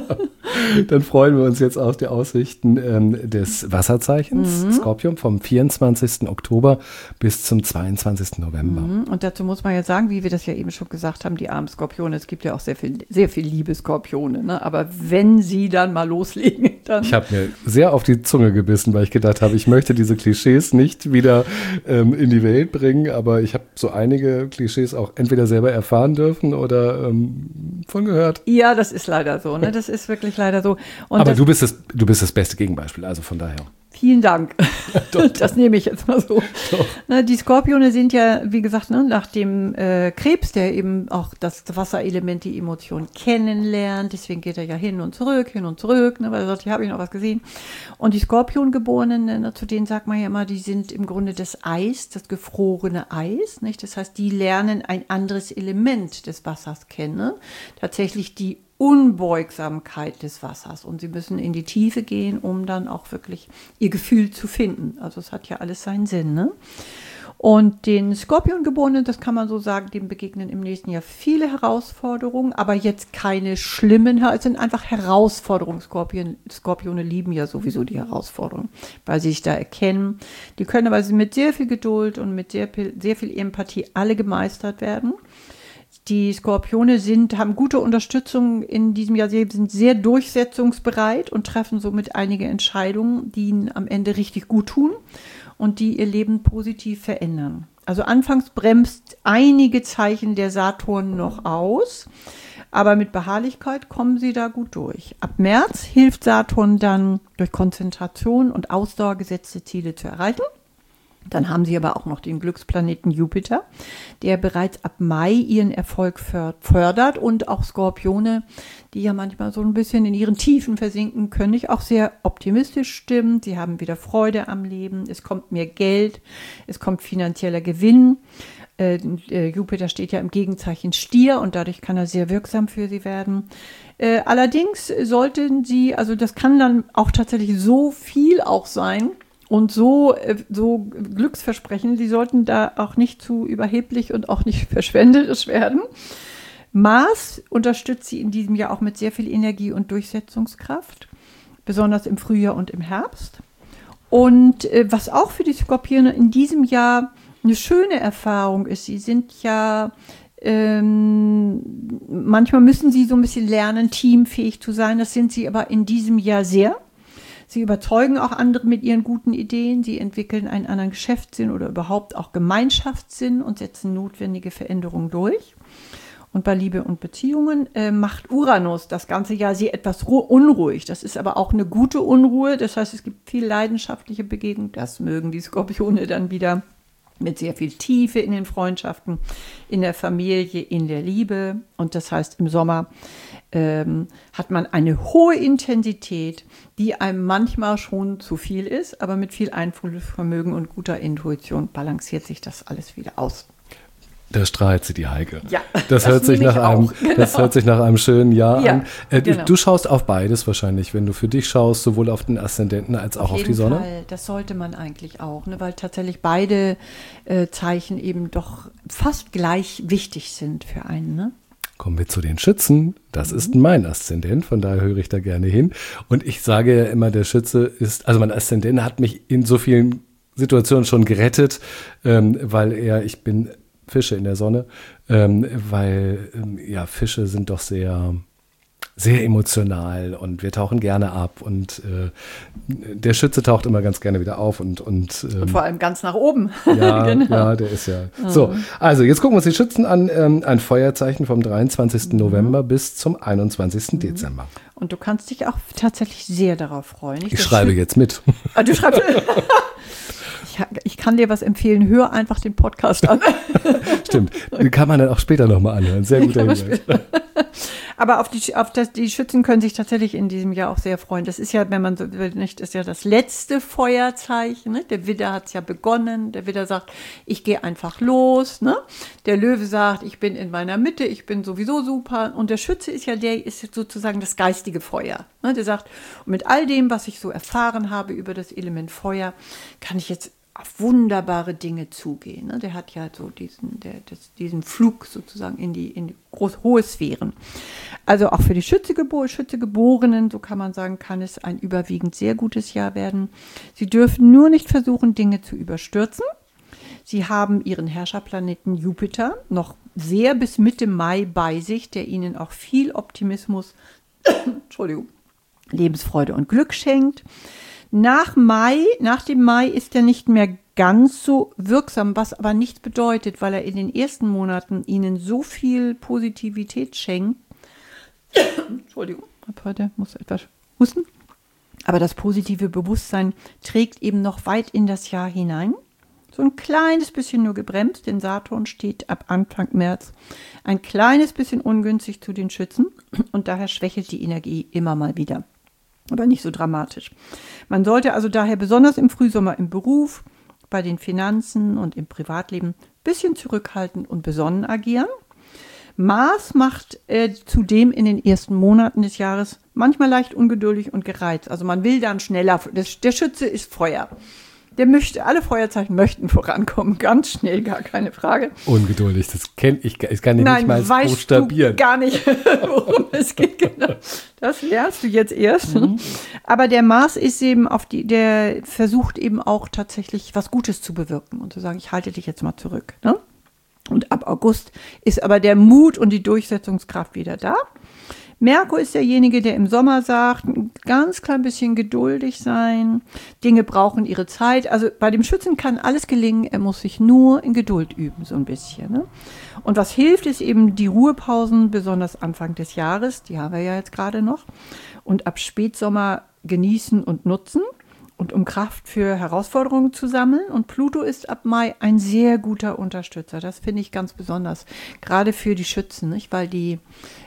Dann freuen wir uns jetzt auf die Aussichten ähm, des Wasserzeichens, mhm. Skorpion, vom vierundzwanzigsten Oktober bis zum zweiundzwanzigsten November. Mhm. Und dazu muss man ja sagen, wie wir das ja eben schon gesagt haben, die armen Skorpione, es gibt ja auch sehr viel, sehr viel liebe Skorpione, ne? Aber wenn sie dann mal loslegen, dann... Ich habe mir sehr auf die Zunge gebissen, weil ich gedacht habe, ich möchte diese Klischees nicht wieder ähm, in die Welt bringen, aber ich habe so einige Klischees auch entweder selber erfahren dürfen oder ähm, von gehört. Ja, das ist leider so, ne? Das ist wirklich leider so. Und aber das, du bist das, du bist das beste Gegenbeispiel, also von daher. Vielen Dank. Doch, doch. Das nehme ich jetzt mal so. Na, die Skorpione sind ja, wie gesagt, ne, nach dem äh, Krebs, der eben auch das Wasserelement, die Emotion kennenlernt. Deswegen geht er ja hin und zurück, hin und zurück, ne, weil er sagt, hier habe ich noch was gesehen. Und die Skorpiongeborenen, ne, zu denen sagt man ja immer, die sind im Grunde das Eis, das gefrorene Eis. Nicht? Das heißt, die lernen ein anderes Element des Wassers kennen. Tatsächlich die Unbeugsamkeit des Wassers und sie müssen in die Tiefe gehen, um dann auch wirklich ihr Gefühl zu finden. Also es hat ja alles seinen Sinn, ne? Und den Skorpiongeborenen, das kann man so sagen, dem begegnen im nächsten Jahr viele Herausforderungen, aber jetzt keine schlimmen, es sind einfach Herausforderungen. Skorpion, Skorpione lieben ja sowieso die Herausforderungen, weil sie sich da erkennen. Die können aber mit sehr viel Geduld und mit sehr viel, sehr viel Empathie alle gemeistert werden. Die Skorpione sind, haben gute Unterstützung in diesem Jahr, sie sind sehr durchsetzungsbereit und treffen somit einige Entscheidungen, die ihnen am Ende richtig gut tun und die ihr Leben positiv verändern. Also anfangs bremst einige Zeichen der Saturn noch aus, aber mit Beharrlichkeit kommen sie da gut durch. Ab März hilft Saturn dann durch Konzentration und Ausdauer gesetzte Ziele zu erreichen. Dann haben sie aber auch noch den Glücksplaneten Jupiter, der bereits ab Mai ihren Erfolg fördert und auch Skorpione, die ja manchmal so ein bisschen in ihren Tiefen versinken können, nicht auch sehr optimistisch stimmen. Sie haben wieder Freude am Leben, es kommt mehr Geld, es kommt finanzieller Gewinn. Äh, äh, Jupiter steht ja im Gegenzeichen Stier und dadurch kann er sehr wirksam für sie werden. Äh, allerdings sollten sie, also das kann dann auch tatsächlich so viel auch sein, und so, so Glücksversprechen, sie sollten da auch nicht zu überheblich und auch nicht verschwenderisch werden. Mars unterstützt sie in diesem Jahr auch mit sehr viel Energie und Durchsetzungskraft, besonders im Frühjahr und im Herbst. Und äh, was auch für die Skorpione in diesem Jahr eine schöne Erfahrung ist, sie sind ja, ähm, manchmal müssen sie so ein bisschen lernen, teamfähig zu sein, das sind sie aber in diesem Jahr sehr. Sie überzeugen auch andere mit ihren guten Ideen. Sie entwickeln einen anderen Geschäftssinn oder überhaupt auch Gemeinschaftssinn und setzen notwendige Veränderungen durch. Und bei Liebe und Beziehungen äh, macht Uranus das ganze Jahr sehr etwas unruhig. Das ist aber auch eine gute Unruhe. Das heißt, es gibt viel leidenschaftliche Begegnungen. Das mögen die Skorpione dann wieder mit sehr viel Tiefe in den Freundschaften, in der Familie, in der Liebe. Und das heißt, im Sommer ähm, hat man eine hohe Intensität, die einem manchmal schon zu viel ist, aber mit viel Einfühlungsvermögen und guter Intuition balanciert sich das alles wieder aus. Da strahlt sie, die Heike. Ja, das, das, hört sich nach einem, genau. das hört sich nach einem schönen Jahr ja, an. Äh, genau. du, du schaust auf beides wahrscheinlich, wenn du für dich schaust, sowohl auf den Aszendenten als auch auf, auf die Sonne. Fall. Das sollte man eigentlich auch, ne, weil tatsächlich beide äh, Zeichen eben doch fast gleich wichtig sind für einen. Ne? Kommen wir zu den Schützen. Das ist mein Aszendent, von daher höre ich da gerne hin. Und ich sage ja immer, der Schütze ist, also mein Aszendent hat mich in so vielen Situationen schon gerettet, ähm, weil er, ich bin Fische in der Sonne, ähm, weil ähm, ja, Fische sind doch sehr, sehr emotional und wir tauchen gerne ab und äh, der Schütze taucht immer ganz gerne wieder auf und und, ähm, und vor allem ganz nach oben. Ja, genau. ja, der ist ja. Mhm. So, also jetzt gucken wir uns die Schützen an. Ähm, ein Feuerzeichen vom dreiundzwanzigsten Mhm. November bis zum einundzwanzigsten Mhm. Dezember. Und du kannst dich auch tatsächlich sehr darauf freuen. Ich, ich schreibe Schü- jetzt mit. Ah, du schreibst. ich, ich kann dir was empfehlen. Hör einfach den Podcast an. Stimmt. Den kann man dann auch später nochmal anhören. Sehr guter Hinweis. Aber auf die, auf das, die Schützen können sich tatsächlich in diesem Jahr auch sehr freuen. Das ist ja, wenn man so will, nicht, ist ja das letzte Feuerzeichen. Ne? Der Widder hat es ja begonnen. Der Widder sagt, ich gehe einfach los. Ne? Der Löwe sagt, ich bin in meiner Mitte, ich bin sowieso super. Und der Schütze ist ja der, ist sozusagen das geistige Feuer. Ne? Der sagt, mit all dem, was ich so erfahren habe über das Element Feuer, kann ich jetzt auf wunderbare Dinge zugehen. Ne? Der hat ja so diesen, der, das, diesen Flug sozusagen in die, in die groß, hohe Sphären. Also auch für die Schütze-Gebo- Schütze-Geborenen, so kann man sagen, kann es ein überwiegend sehr gutes Jahr werden. Sie dürfen nur nicht versuchen, Dinge zu überstürzen. Sie haben ihren Herrscherplaneten Jupiter noch sehr bis Mitte Mai bei sich, der ihnen auch viel Optimismus, Entschuldigung, Lebensfreude und Glück schenkt. Nach Mai, nach dem Mai ist er nicht mehr ganz so wirksam, was aber nichts bedeutet, weil er in den ersten Monaten ihnen so viel Positivität schenkt. Entschuldigung, heute muss etwas husten. Aber das positive Bewusstsein trägt eben noch weit in das Jahr hinein. So ein kleines bisschen nur gebremst, denn Saturn steht ab Anfang März ein kleines bisschen ungünstig zu den Schützen und daher schwächelt die Energie immer mal wieder. Aber nicht so dramatisch. Man sollte also daher besonders im Frühsommer im Beruf, bei den Finanzen und im Privatleben ein bisschen zurückhaltend und besonnen agieren. Mars macht äh, zudem in den ersten Monaten des Jahres manchmal leicht ungeduldig und gereizt. Also man will dann schneller, das, der Schütze ist Feuer. Der möchte, alle Feuerzeichen möchten vorankommen, ganz schnell, gar keine Frage. Ungeduldig, das kenne ich, ich kann nicht Nein, mal weißt buchstabieren. Du gar nicht, worum es geht. Genau. Das lernst du jetzt erst. Mhm. Aber der Mars ist eben auf die, der versucht eben auch tatsächlich was Gutes zu bewirken und zu sagen, ich halte dich jetzt mal zurück. Ne? Und ab August ist aber der Mut und die Durchsetzungskraft wieder da. Merkur ist derjenige, der im Sommer sagt, ein ganz klein bisschen geduldig sein, Dinge brauchen ihre Zeit. Also bei dem Schützen kann alles gelingen, er muss sich nur in Geduld üben, so ein bisschen. Ne? Und was hilft, ist eben die Ruhepausen, besonders Anfang des Jahres, die haben wir ja jetzt gerade noch, und ab Spätsommer genießen und nutzen. Und um Kraft für Herausforderungen zu sammeln. Und Pluto ist ab Mai ein sehr guter Unterstützer. Das finde ich ganz besonders. Gerade für die Schützen, nicht? Weil die,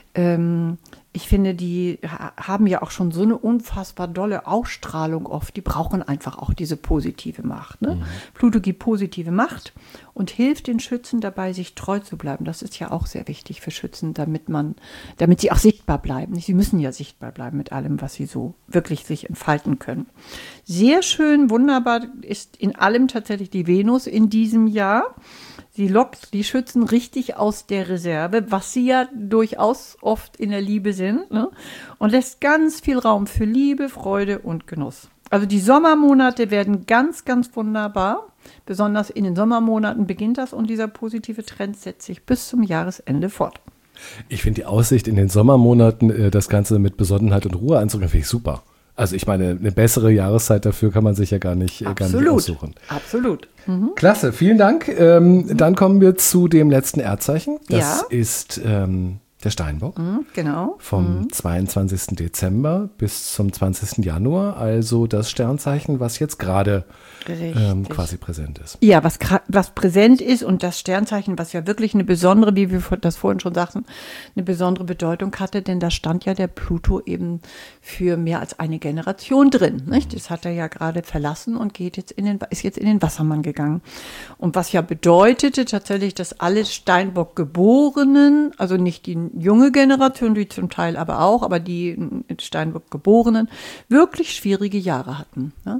ähm, ich finde, die ha- haben ja auch schon so eine unfassbar dolle Ausstrahlung oft. Die brauchen einfach auch diese positive Macht. Ne? Mhm. Pluto gibt positive Macht und hilft den Schützen dabei, sich treu zu bleiben. Das ist ja auch sehr wichtig für Schützen, damit man, damit sie auch sichtbar bleiben. Sie müssen ja sichtbar bleiben mit allem, was sie so wirklich sich entfalten können. Sehr schön, wunderbar ist in allem tatsächlich die Venus in diesem Jahr. Sie lockt die Schützen richtig aus der Reserve, was sie ja durchaus oft in der Liebe sind, ne? Und lässt ganz viel Raum für Liebe, Freude und Genuss. Also die Sommermonate werden ganz, ganz wunderbar. Besonders in den Sommermonaten beginnt das und dieser positive Trend setzt sich bis zum Jahresende fort. Ich finde die Aussicht in den Sommermonaten, das Ganze mit Besonnenheit und Ruhe anzugehen, finde ich super. Also ich meine, eine bessere Jahreszeit dafür kann man sich ja gar nicht, gar nicht aussuchen. Absolut. Mhm. Klasse, vielen Dank. Ähm, mhm. Dann kommen wir zu dem letzten Erdzeichen. Das ja. ist ähm, der Steinbock. Mhm, genau. Vom mhm. zweiundzwanzigsten Dezember bis zum zwanzigsten Januar. Also das Sternzeichen, was jetzt gerade ähm, quasi präsent ist. Ja, was, was präsent ist und das Sternzeichen, was ja wirklich eine besondere, wie wir das vorhin schon sagten, eine besondere Bedeutung hatte, denn da stand ja der Pluto eben für mehr als eine Generation drin. Nicht? Das hat er ja gerade verlassen und geht jetzt in den, ist jetzt in den Wassermann gegangen. Und was ja bedeutete tatsächlich, dass alle Steinbock-Geborenen, also nicht die junge Generation, die zum Teil aber auch, aber die Steinbock-Geborenen, wirklich schwierige Jahre hatten. Ja?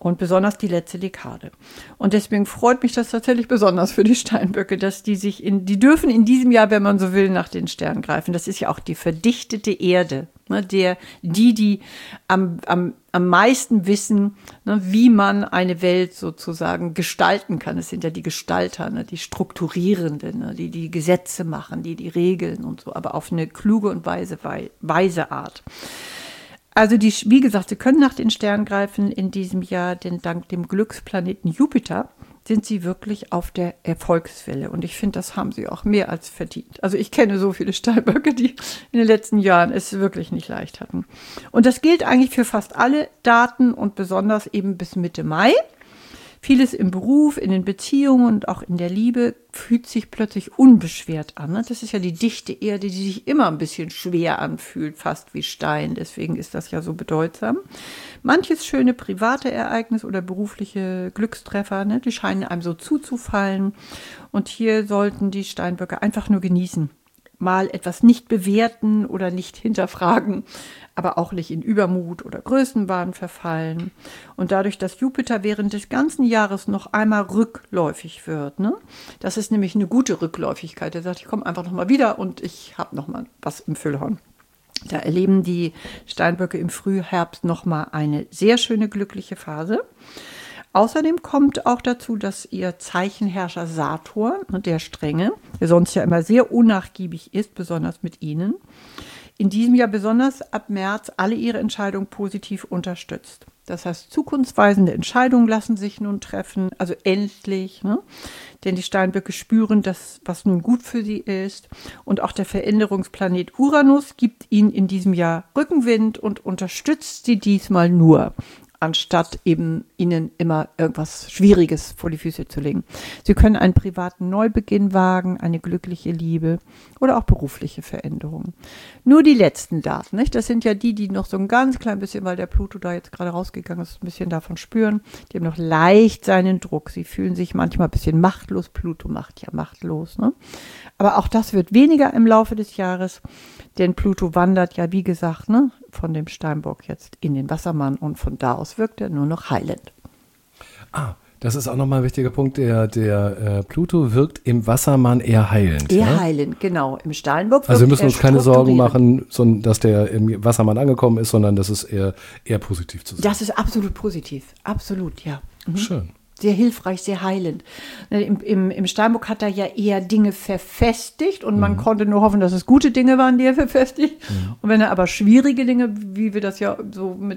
Und besonders die letzte Dekade. Und deswegen freut mich das tatsächlich besonders für die Steinböcke, dass die sich in, die dürfen in diesem Jahr, wenn man so will, nach den Sternen greifen. Das ist ja auch die verdichtete Erde, ne, der, die, die am, am, am meisten wissen, ne, wie man eine Welt sozusagen gestalten kann. Es sind ja die Gestalter, ne, die Strukturierenden, ne, die die Gesetze machen, die die Regeln und so, aber auf eine kluge und weise, weise Art. Also die, wie gesagt, sie können nach den Sternen greifen in diesem Jahr, denn dank dem Glücksplaneten Jupiter sind sie wirklich auf der Erfolgswelle. Und ich finde, das haben sie auch mehr als verdient. Also ich kenne so viele Steinböcke, die in den letzten Jahren es wirklich nicht leicht hatten. Und das gilt eigentlich für fast alle Daten und besonders eben bis Mitte Mai. Vieles im Beruf, in den Beziehungen und auch in der Liebe fühlt sich plötzlich unbeschwert an. Das ist ja die dichte Erde, die sich immer ein bisschen schwer anfühlt, fast wie Stein. Deswegen ist das ja so bedeutsam. Manches schöne private Ereignis oder berufliche Glückstreffer, ne, die scheinen einem so zuzufallen. Und hier sollten die Steinböcke einfach nur genießen. Mal etwas nicht bewerten oder nicht hinterfragen, aber auch nicht in Übermut oder Größenwahn verfallen. Und dadurch, dass Jupiter während des ganzen Jahres noch einmal rückläufig wird, ne? Das ist nämlich eine gute Rückläufigkeit. Er sagt, ich komme einfach noch mal wieder und ich habe noch mal was im Füllhorn. Da erleben die Steinböcke im Frühherbst noch mal eine sehr schöne glückliche Phase. Außerdem kommt auch dazu, dass ihr Zeichenherrscher Saturn, der Strenge, der sonst ja immer sehr unnachgiebig ist, besonders mit ihnen, in diesem Jahr besonders ab März alle ihre Entscheidungen positiv unterstützt. Das heißt, zukunftsweisende Entscheidungen lassen sich nun treffen, also endlich, ne? Denn die Steinböcke spüren das, was nun gut für sie ist. Und auch der Veränderungsplanet Uranus gibt ihnen in diesem Jahr Rückenwind und unterstützt sie diesmal nur, anstatt eben ihnen immer irgendwas Schwieriges vor die Füße zu legen. Sie können einen privaten Neubeginn wagen, eine glückliche Liebe oder auch berufliche Veränderungen. Nur die letzten Daten, nicht? Das sind ja die, die noch so ein ganz klein bisschen, weil der Pluto da jetzt gerade rausgegangen ist, ein bisschen davon spüren. Die haben noch leicht seinen Druck. Sie fühlen sich manchmal ein bisschen machtlos. Pluto macht ja machtlos, ne? Aber auch das wird weniger im Laufe des Jahres, denn Pluto wandert ja, wie gesagt, ne, von dem Steinbock jetzt in den Wassermann und von da aus wirkt er nur noch heilend. Ah, das ist auch nochmal ein wichtiger Punkt. Der, der äh, Pluto wirkt im Wassermann eher heilend. Eher ja? heilend, genau. Im Steinbock wirkt Also wir müssen uns keine Sorgen strukturierend. machen, sondern, dass der im Wassermann angekommen ist, sondern das ist eher, eher positiv zu sehen. Das ist absolut positiv. Absolut, ja. Mhm. Schön. Sehr hilfreich, sehr heilend. Im, im, im Steinbock hat er ja eher Dinge verfestigt und mhm. man konnte nur hoffen, dass es gute Dinge waren, die er verfestigt. Mhm. Und wenn er aber schwierige Dinge, wie wir das ja so mit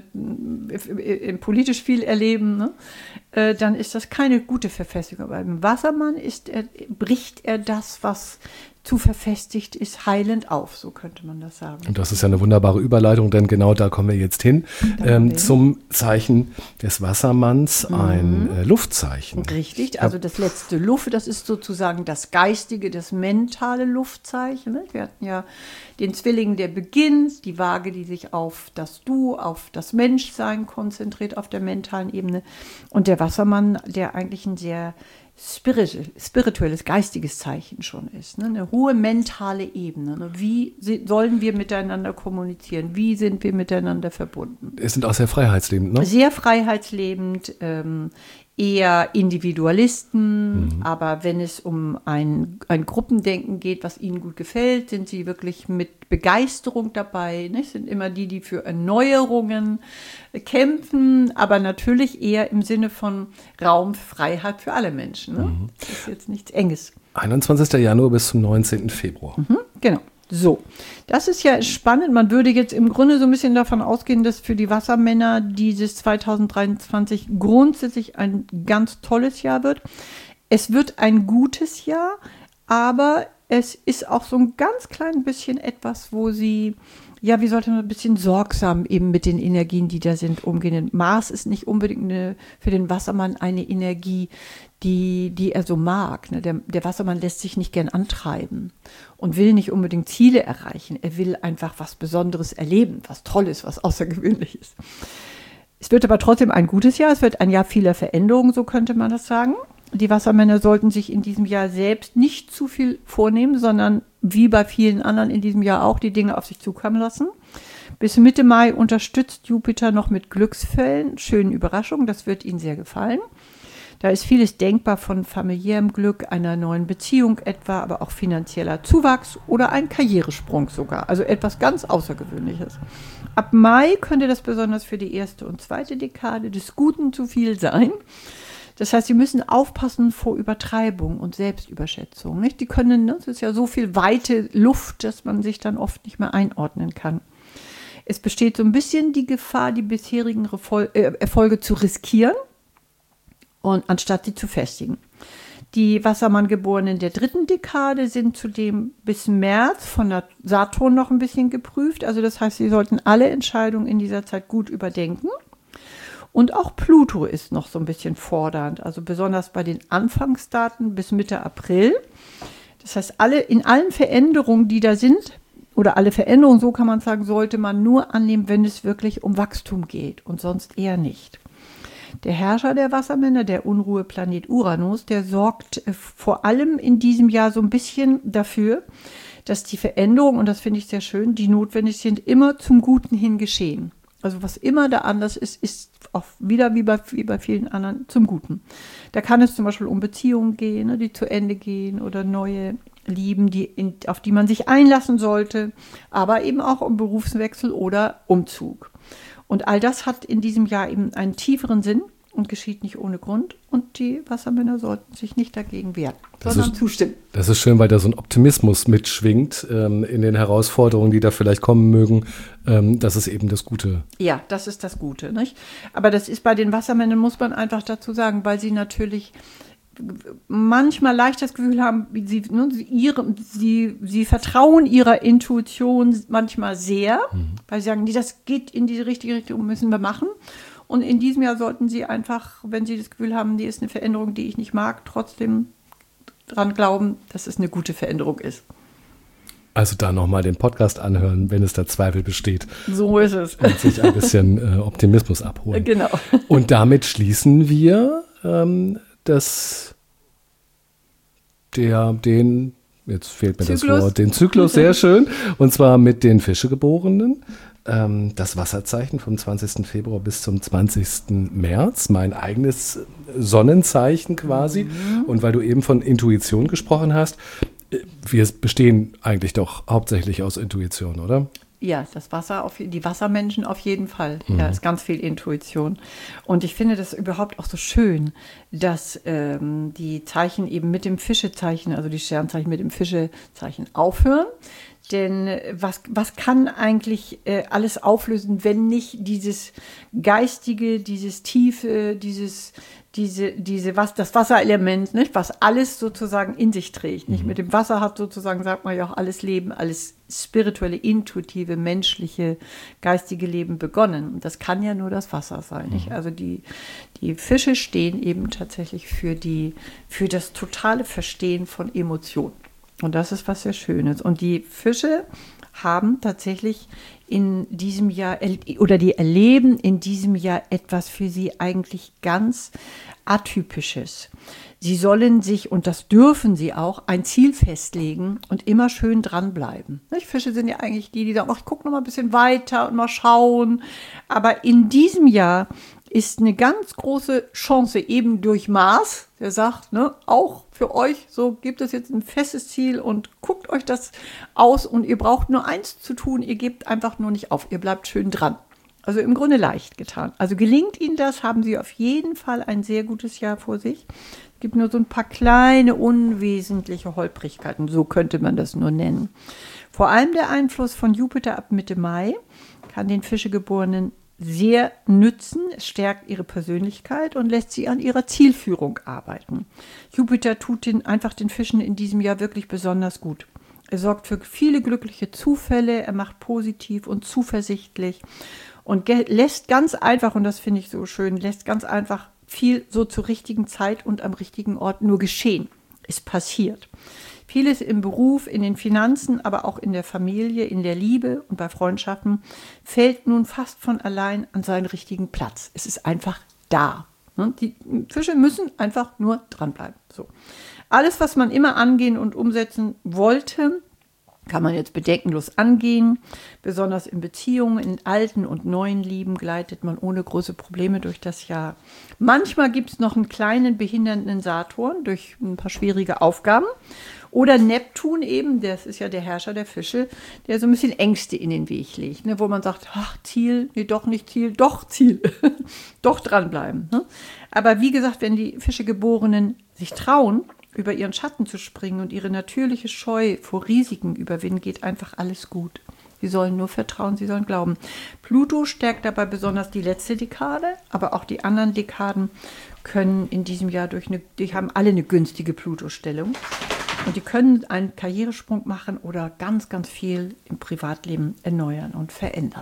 im politisch viel erleben, ne, äh, dann ist das keine gute Verfestigung. Aber im Wassermann ist er, bricht er das, was zu verfestigt ist, heilend auf, so könnte man das sagen. Und das ist ja eine wunderbare Überleitung, denn genau da kommen wir jetzt hin, ähm, zum Zeichen des Wassermanns, mhm. ein äh, Luftzeichen. Richtig, also das letzte Luft, das ist sozusagen das geistige, das mentale Luftzeichen. Ne? Wir hatten ja den Zwilling, der beginnt, die Waage, die sich auf das Du, auf das Menschsein konzentriert, auf der mentalen Ebene, und der Wassermann, der eigentlich ein sehr spirituelles, geistiges Zeichen schon ist. Ne? Eine hohe mentale Ebene. Ne? Wie sollen wir miteinander kommunizieren? Wie sind wir miteinander verbunden? Es sind auch sehr freiheitslebend, ne? Sehr freiheitslebend, ähm, eher Individualisten, mhm. aber wenn es um ein, ein Gruppendenken geht, was ihnen gut gefällt, sind sie wirklich mit Begeisterung dabei. Ne? Sind immer die, die für Erneuerungen kämpfen, aber natürlich eher im Sinne von Raum, Freiheit für alle Menschen. Ne? Mhm. Das ist jetzt nichts Enges. einundzwanzigster Januar bis zum neunzehnten Februar. Mhm, genau. So, das ist ja spannend. Man würde jetzt im Grunde so ein bisschen davon ausgehen, dass für die Wassermänner dieses zweitausenddreiundzwanzig grundsätzlich ein ganz tolles Jahr wird. Es wird ein gutes Jahr, aber es ist auch so ein ganz klein bisschen etwas, wo sie, ja, wie sollte man ein bisschen sorgsam eben mit den Energien, die da sind, umgehen. Mars ist nicht unbedingt eine, für den Wassermann eine Energie, die, die er so mag. Ne? Der, der Wassermann lässt sich nicht gern antreiben und will nicht unbedingt Ziele erreichen. Er will einfach was Besonderes erleben, was Tolles, was Außergewöhnliches. Es wird aber trotzdem ein gutes Jahr. Es wird ein Jahr vieler Veränderungen, so könnte man das sagen. Die Wassermänner sollten sich in diesem Jahr selbst nicht zu viel vornehmen, sondern wie bei vielen anderen in diesem Jahr auch die Dinge auf sich zukommen lassen. Bis Mitte Mai unterstützt Jupiter noch mit Glücksfällen, schönen Überraschungen, das wird Ihnen sehr gefallen. Da ist vieles denkbar von familiärem Glück, einer neuen Beziehung etwa, aber auch finanzieller Zuwachs oder ein Karrieresprung sogar. Also etwas ganz Außergewöhnliches. Ab Mai könnte das besonders für die erste und zweite Dekade des Guten zu viel sein. Das heißt, Sie müssen aufpassen vor Übertreibung und Selbstüberschätzung. Nicht? Die können, das ist ja so viel weite Luft, dass man sich dann oft nicht mehr einordnen kann. Es besteht so ein bisschen die Gefahr, die bisherigen Erfolge zu riskieren, und anstatt sie zu festigen. Die Wassermann-Geborenen der dritten Dekade sind zudem bis März von der Saturn noch ein bisschen geprüft. Also das heißt, sie sollten alle Entscheidungen in dieser Zeit gut überdenken. Und auch Pluto ist noch so ein bisschen fordernd, also besonders bei den Anfangsdaten bis Mitte April. Das heißt, alle, in allen Veränderungen, die da sind, oder alle Veränderungen, so kann man sagen, sollte man nur annehmen, wenn es wirklich um Wachstum geht und sonst eher nicht. Der Herrscher der Wassermänner, der Unruheplanet Uranus, der sorgt vor allem in diesem Jahr so ein bisschen dafür, dass die Veränderungen, und das finde ich sehr schön, die notwendig sind, immer zum Guten hin geschehen. Also was immer da anders ist, ist auch wieder wie bei, wie bei vielen anderen zum Guten. Da kann es zum Beispiel um Beziehungen gehen, ne, die zu Ende gehen oder neue Lieben, die in, auf die man sich einlassen sollte, aber eben auch um Berufswechsel oder Umzug. Und all das hat in diesem Jahr eben einen tieferen Sinn und geschieht nicht ohne Grund. Und die Wassermänner sollten sich nicht dagegen wehren, das sondern ist, zustimmen. Das ist schön, weil da so ein Optimismus mitschwingt ähm, in den Herausforderungen, die da vielleicht kommen mögen. Ähm, das ist eben das Gute. Ja, das ist das Gute, nicht? Aber das ist bei den Wassermännern, muss man einfach dazu sagen, weil sie natürlich manchmal leicht das Gefühl haben, sie, ne, sie, ihre, sie, sie vertrauen ihrer Intuition manchmal sehr, mhm. weil sie sagen, nee, das geht in die richtige Richtung, müssen wir machen. Und in diesem Jahr sollten sie einfach, wenn sie das Gefühl haben, die ist eine Veränderung, die ich nicht mag, trotzdem dran glauben, dass es eine gute Veränderung ist. Also da nochmal den Podcast anhören, wenn es da Zweifel besteht. So ist es. Und sich ein bisschen äh, Optimismus abholen. Genau. Und damit schließen wir ähm, das, der, den, jetzt fehlt mir Zyklus. das Wort, den Zyklus, sehr schön. Und zwar mit den Fischegeborenen. Ähm, das Wasserzeichen vom zwanzigsten Februar bis zum zwanzigsten März, mein eigenes Sonnenzeichen quasi. Mhm. Und weil du eben von Intuition gesprochen hast, wir bestehen eigentlich doch hauptsächlich aus Intuition, oder? Ja, das Wasser, auf, die Wassermenschen auf jeden Fall. Mhm. Ja, ist ganz viel Intuition. Und ich finde das überhaupt auch so schön, dass ähm, die Zeichen eben mit dem Fischezeichen, also die Sternzeichen mit dem Fischezeichen aufhören. Denn was, was kann eigentlich äh, alles auflösen, wenn nicht dieses Geistige, dieses Tiefe, dieses, diese, diese, was, das Wasserelement, nicht? Was alles sozusagen in sich trägt. Nicht? Mit dem Wasser hat sozusagen, sagt man ja auch, alles Leben, alles spirituelle, intuitive, menschliche, geistige Leben begonnen. Und das kann ja nur das Wasser sein. Nicht? Also die, die Fische stehen eben tatsächlich für, die, für das totale Verstehen von Emotionen. Und das ist was sehr Schönes. Und die Fische haben tatsächlich in diesem Jahr oder die erleben in diesem Jahr etwas für sie eigentlich ganz Atypisches. Sie sollen sich, und das dürfen sie auch, ein Ziel festlegen und immer schön dranbleiben. Fische sind ja eigentlich die, die sagen, ach, ich gucke noch mal ein bisschen weiter und mal schauen. Aber in diesem Jahr ist eine ganz große Chance eben durch Mars, der sagt, ne, auch für euch, so gibt es jetzt ein festes Ziel und guckt euch das aus und ihr braucht nur eins zu tun, ihr gebt einfach nur nicht auf, ihr bleibt schön dran. Also im Grunde leicht getan. Also gelingt Ihnen das, haben Sie auf jeden Fall ein sehr gutes Jahr vor sich. Es gibt nur so ein paar kleine, unwesentliche Holprigkeiten, so könnte man das nur nennen. Vor allem der Einfluss von Jupiter ab Mitte Mai kann den Fischegeborenen sehr nützen. Es stärkt ihre Persönlichkeit und lässt sie an ihrer Zielführung arbeiten. Jupiter tut den, einfach den Fischen in diesem Jahr wirklich besonders gut. Er sorgt für viele glückliche Zufälle, er macht positiv und zuversichtlich und lässt ganz einfach, und das finde ich so schön, lässt ganz einfach viel so zur richtigen Zeit und am richtigen Ort nur geschehen. Es passiert. Vieles im Beruf, in den Finanzen, aber auch in der Familie, in der Liebe und bei Freundschaften fällt nun fast von allein an seinen richtigen Platz. Es ist einfach da. Die Fische müssen einfach nur dranbleiben. So. Alles, was man immer angehen und umsetzen wollte, Kann man jetzt bedenkenlos angehen. Besonders in Beziehungen, in alten und neuen Lieben gleitet man ohne große Probleme durch das Jahr. Manchmal gibt es noch einen kleinen behindernden Saturn durch ein paar schwierige Aufgaben. Oder Neptun eben, das ist ja der Herrscher der Fische, der so ein bisschen Ängste in den Weg legt, ne, wo man sagt, ach, Ziel, nee, doch nicht Ziel, doch Ziel, doch dranbleiben. Ne? Aber wie gesagt, wenn die Fischegeborenen sich trauen, über ihren Schatten zu springen und ihre natürliche Scheu vor Risiken überwinden, geht einfach alles gut. Sie sollen nur vertrauen, sie sollen glauben. Pluto stärkt dabei besonders die letzte Dekade, aber auch die anderen Dekaden können in diesem Jahr durch eine, die haben alle eine günstige Pluto-Stellung. Und die können einen Karrieresprung machen oder ganz, ganz viel im Privatleben erneuern und verändern.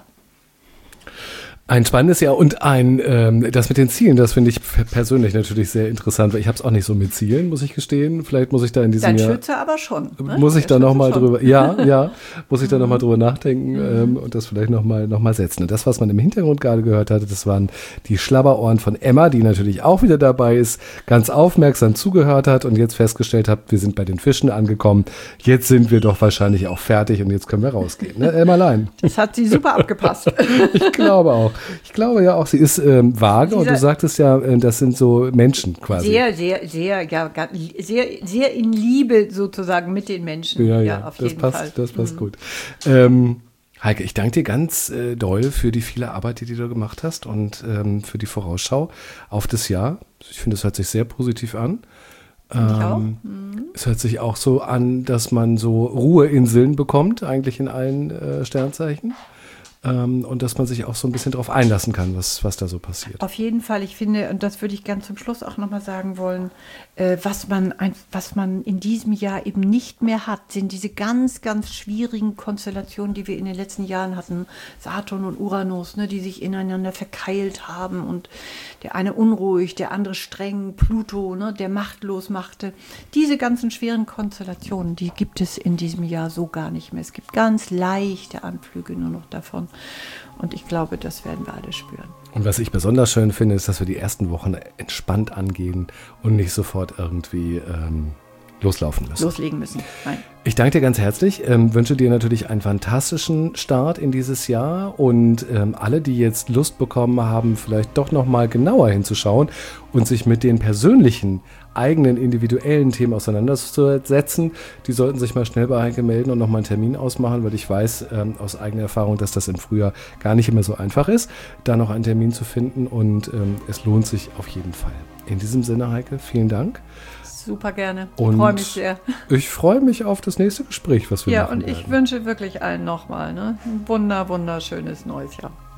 Ein spannendes Jahr und ein, ähm, das mit den Zielen, das finde ich persönlich natürlich sehr interessant, weil ich habe es auch nicht so mit Zielen, muss ich gestehen. Vielleicht muss ich da in diesem Dein Jahr... Dein Schütze aber schon. Ne? Muss ich Der da nochmal schon. drüber... Ja, ja, muss ich da nochmal drüber nachdenken Mhm. ähm, und das vielleicht nochmal noch mal setzen. Und das, was man im Hintergrund gerade gehört hatte, das waren die Schlabberohren von Emma, die natürlich auch wieder dabei ist, ganz aufmerksam zugehört hat und jetzt festgestellt hat, wir sind bei den Fischen angekommen. Jetzt sind wir doch wahrscheinlich auch fertig und jetzt können wir rausgehen. Ne, Emmerlein? Das hat sie super abgepasst. Ich glaube auch. Ich glaube ja auch, sie ist ähm, vage Dieser, und du sagtest ja, äh, das sind so Menschen quasi. Sehr, sehr, sehr, ja, gar- sehr, sehr in Liebe sozusagen mit den Menschen. Ja, ja, Ja, auf das jeden passt, Fall. das passt Mhm. gut. Ähm, Heike, ich danke dir ganz äh, doll für die viele Arbeit, die du gemacht hast und ähm, für die Vorausschau auf das Jahr. Ich finde, es hört sich sehr positiv an. Finde ich auch. Ähm, Mhm. Es hört sich auch so an, dass man so Ruheinseln bekommt, eigentlich in allen äh, Sternzeichen. Ähm, und dass man sich auch so ein bisschen darauf einlassen kann, was, was da so passiert. Auf jeden Fall, ich finde, und das würde ich ganz zum Schluss auch nochmal sagen wollen, äh, was man ein, was man in diesem Jahr eben nicht mehr hat, sind diese ganz, ganz schwierigen Konstellationen, die wir in den letzten Jahren hatten, Saturn und Uranus, ne, die sich ineinander verkeilt haben und der eine unruhig, der andere streng, Pluto, ne, der machtlos machte. Diese ganzen schweren Konstellationen, die gibt es in diesem Jahr so gar nicht mehr. Es gibt ganz leichte Anflüge nur noch davon. Und ich glaube, das werden wir alle spüren. Und was ich besonders schön finde, ist, dass wir die ersten Wochen entspannt angehen und nicht sofort irgendwie ähm, loslaufen müssen. Loslegen müssen. Nein. Ich danke dir ganz herzlich, ähm, wünsche dir natürlich einen fantastischen Start in dieses Jahr und ähm, alle, die jetzt Lust bekommen haben, vielleicht doch nochmal genauer hinzuschauen und sich mit den persönlichen, eigenen, individuellen Themen auseinanderzusetzen, die sollten sich mal schnell bei Heike melden und nochmal einen Termin ausmachen, weil ich weiß ähm, aus eigener Erfahrung, dass das im Frühjahr gar nicht immer so einfach ist, da noch einen Termin zu finden und ähm, es lohnt sich auf jeden Fall. In diesem Sinne, Heike, vielen Dank. Super gerne. Ich Und freue mich sehr. Ich freue mich auf das nächste Gespräch, was wir Ja, machen und ich werden. wünsche wirklich allen nochmal ne, ein wunder, wunderschönes neues Jahr.